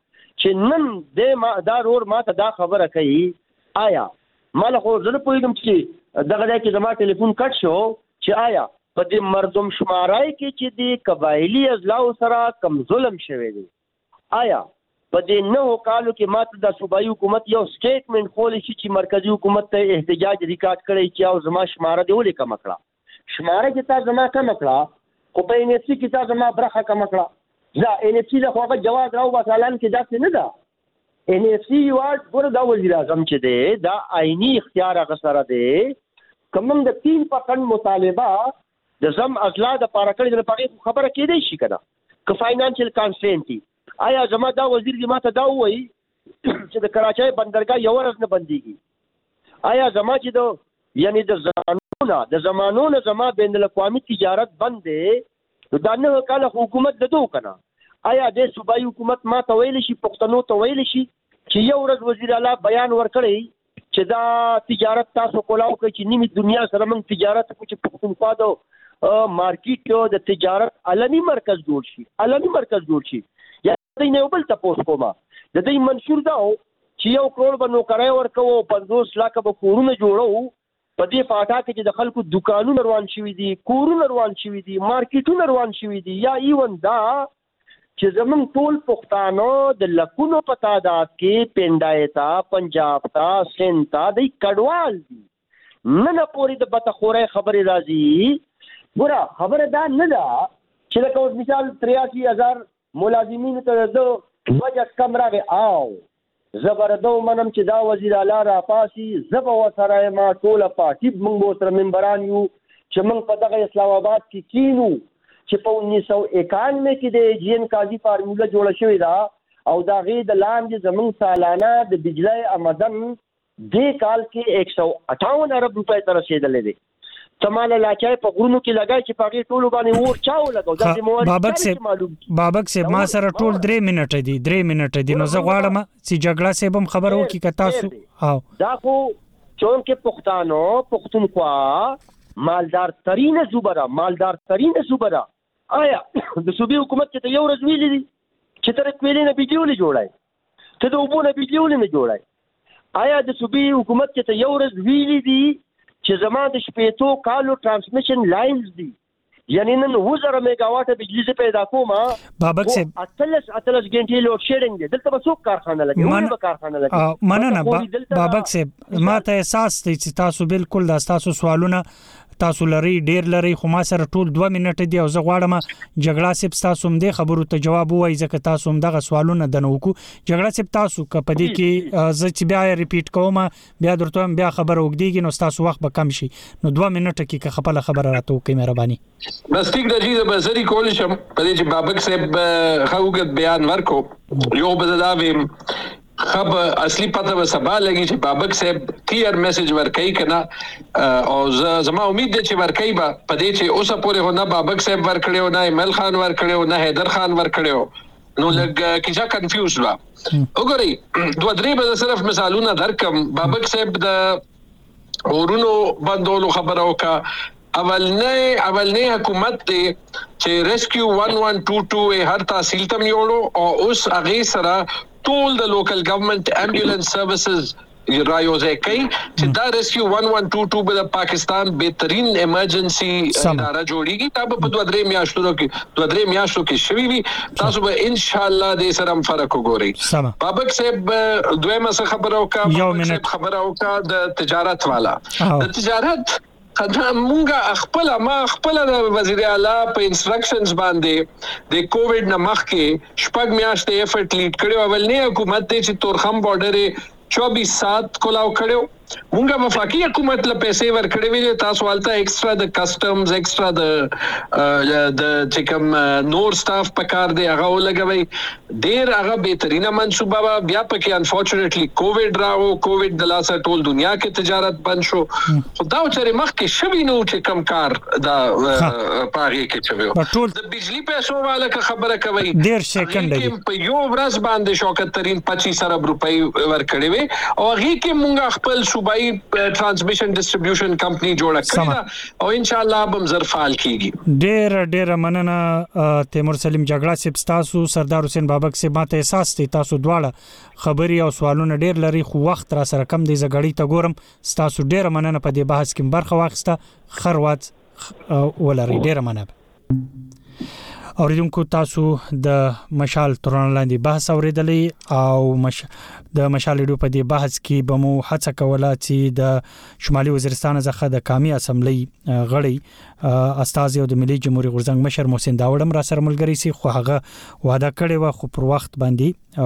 چې نن د دا رور ماته دا خبره کوي آیا مال خو زه په کوم چې دغه ځای کې زما ټلیفون کټ شو چې آیا په دې مردم شمارای کې چې د قبایلی ازلاو سره کم ظلم شوی دی آیا په دې نو کالو کې ماته د صوبایي حکومت یو سټیټمنټ خولي چې مرکزی حکومت ته احتجاج ریکارډ کړی چې او زما شماره دی ولې کم کړه شماره کې تا زما کم کړه خو په ان اف سی کې تا زما برخه کم کړه ځا ان اف سی له خواغه جواز راو وسالان کې داسې نه ده ان اف سی واټ ګور دا وزیر اعظم چې دی دا آئینی اختیار هغه سره دی کوم د تین پکن مطالبه د زم ازلا د پاره کړی د پاره خبره کې دی شي کنه که فاینانشل کانسټرینټ آیا زما دا وزیر دی ماته دا وایي چې د کراچۍ بندرګاه یو ورځ نه بنديږي آیا زما چې د یعنی د زمانونو د زمانونو زما بین الاقوامي تجارت بند دی نو دا نه کله حکومت د دوه کنه آیا د صوبایي حکومت ماته ویل شي پښتنو ته ویل شي چې یو ورځ وزیر اعلی بیان ورکړي چې دا تجارت تاسو کولاو کوي چې نیمه دنیا سره موږ تجارت کوو چې پښتونخوا د مارکیټ د تجارت عالمي مرکز جوړ شي عالمي مرکز جوړ شي د نه بل تاسو کومه د دې منشور دا چې یو کروڑ بنو کرای ورکو پنځوس لک به کورونه جوړو په دې فاټا کې چې د خلکو دکانونه روان شوي دي کورونه روان شوي دي مارکیټونه روان شوي دي یا ایون دا چې زمون ټول پښتانه د لکونو په تعداد کې پندایتا پنجاب تا سند تا د کډوال دي نه نه پوری د بتخورې خبرې راځي ګوره خبره دا نه ده چې لکه اوس مثال تریاسی هزار ملازمین ته د بجټ کم راغی او زبردو منم چې دا وزیر اعلی را پاسي زب وسره ما ټول پارټي موږ سره ممبران یو چې موږ په دغه اسلام آباد کې کینو چې په انیس سو اکانوے کې د جی ان قاضي فارموله جوړه شوې ده او دا غي د لاندې زموږ سالانه د بجلی آمدن د کال کې ایک سو اٹھاون ارب روپے تر رسیدلې دي تماله لاچای په غرونو کې لګای چې پاګې ټولو باندې ور چاو لګاو د موارد بابک سه بابک سه ما سره ټول درې منټه دي درې منټه دي نو زه غواړم چې جګړه سه بم خبر وکي ک تاسو او دا خو چون کې پښتانو پښتونخوا مالدار ترين صوبه مالدار ترين صوبه آیا د صوبې حکومت چې یو ورځ ویلې دي چې تر کویلې نه بيجولې جوړای ته د وبونه بيجولې نه جوړای آیا د صوبې حکومت چې یو ورځ ویلې دي چې زما د شپېتو کالو ترانسمیشن لاینز دي یعنی نن وزره میگاواټه بجلی زه پیدا کوم بابک سه اتلس اتلس غنټې لوډ شیډینګ دي دلته به څوک کارخانه لګي ونه به کارخانه لګي مننه بابک سه ما ته احساس دی چې تاسو بالکل دا تاسو سوالونه تاسو لري ډیر لري خو ما سره ټول دوه منټه دی او زه غواړم جګړه سپ تاسو هم دې خبرو ته جواب وایي ځکه تاسو هم دغه سوالونه د نوکو جګړه سپ تاسو کپدې کې زه چې بیا ریپیټ کوم بیا درته بیا خبر وګدیږي نو تاسو وخت به کم شي نو دوه منټه کې خپل خبره راته وکړئ مهرباني بس ټیک د جیزه بسری کول شم پدې چې بابک صاحب خوګت بیان ورکو یو بزدا ویم خب اصلي پته به سبا لګي چې بابک صاحب کلیر میسج ورکړي کنه او زما امید ده چې ورکړي به پدې چې اوسه پورې نه بابک صاحب ورکړیو نه ایمل خان ورکړیو نه حیدر خان ورکړیو نو لګ کیچا کنفیوز وا وګورئ دوه درې به صرف مثالونه درکم بابک صاحب د اورونو بندولو خبره وکا اولنې اولنې حکومت ته چې ریسکیو eleven twenty-two هر تحصیل تم یوړو او اوس هغه سره ټول د لوکل ګورنمنت امبولانس سروسز رايوځي کوي چې دا ریسکیو eleven twenty-two به د پاکستان بهترین ایمرجنسي اداره جوړیږي دا په دوه درې میاشتو کې دوه درې میاشتو کې شوي وي تاسو به ان شاء الله د سره فرق وګورئ بابک صاحب دویمه خبره وکړه خبره وکړه د تجارت والا د تجارت خدای مونږه خپل ما خپل د وزیر اعلی په انسټرکشنز باندې د کووډ نه مخکې شپږ میاشتې افورت لیډ کړو اولنې حکومت چې تورخم بارډر چوبیس سات کولاو کړو مونږه وفاقي حکومت له پیسې ورکړې وی تاسو والته ایکسترا د کسٹمز ایکسترا د د چکم نور سټاف پکار دی هغه ولګوي ډیر هغه بهترینه منصوبه بیا پکې انفورچونټلی کووډ راو کووډ د لاسه ټول دنیا کې تجارت بند شو خدا چې مخ کې شوی نو چې کم کار دا پاره کې چوي د بجلی پیسو والا خبره کوي ډیر سکند دی په یو ورځ باندې شوکت ترين پچیس ارب روپۍ ورکړې وي او هغه کې مونږ خپل صوبایي ټرانسمیشن ډیسټریبیوشن کمپنی جوړه کړه او ان شاء الله به زر فعال کیږي ډیر ډیر مننه تیمور سلیم جګړه سپ تاسو سردار حسین بابک سپ ماته احساس دي تاسو دواړه خبري او سوالونه ډیر لري خو وخت را سره کم دی زګړی ته ګورم تاسو ډیر مننه په دې بحث کې برخه واخسته خروات ولري ډیر مننه اوریدونکو تاسو د مشال تران لاندې بحث اوریدلې او مش د مشال ډو په دې بحث کې به مو هڅه کوله چې د شمالي وزیرستان څخه د قومي اسمبلی غړي استاذ او د ملي جمهوریت غورځنګ مشر محسن داوړم را سره ملګری سي خو هغه وعده کړی و خو پر وخت باندې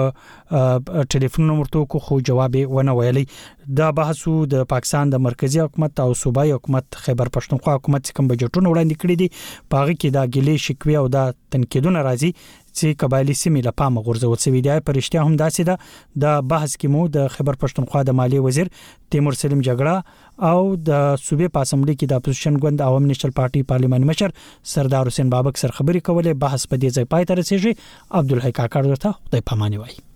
او ټلیفون نمبر تو خو جواب ونه ویلي دا بحثو د پاکستان د مرکزی حکومت او صوبایي حکومت خیبر پښتونخوا حکومت کوم بجټونه وړاندې کړی دي پاغي کې دا ګلې شکوي او دا تنقیدونه راځي چې قبایلی سیمې له پامه غورځول شوی دی پرشتیا هم داسې ده د بحث کې مو د خیبر پښتونخوا د مالی وزیر تیمور سلیم جګړه او د صوبې په اسمبلی کې د اپوزیشن ګوند عوام نېشنل پارټي پارلیماني مشر سردار حسین بابک سر خبري کوله بحث په دې ځای پای ته رسیږي عبدالحی کاکړ ورته د پاماني وای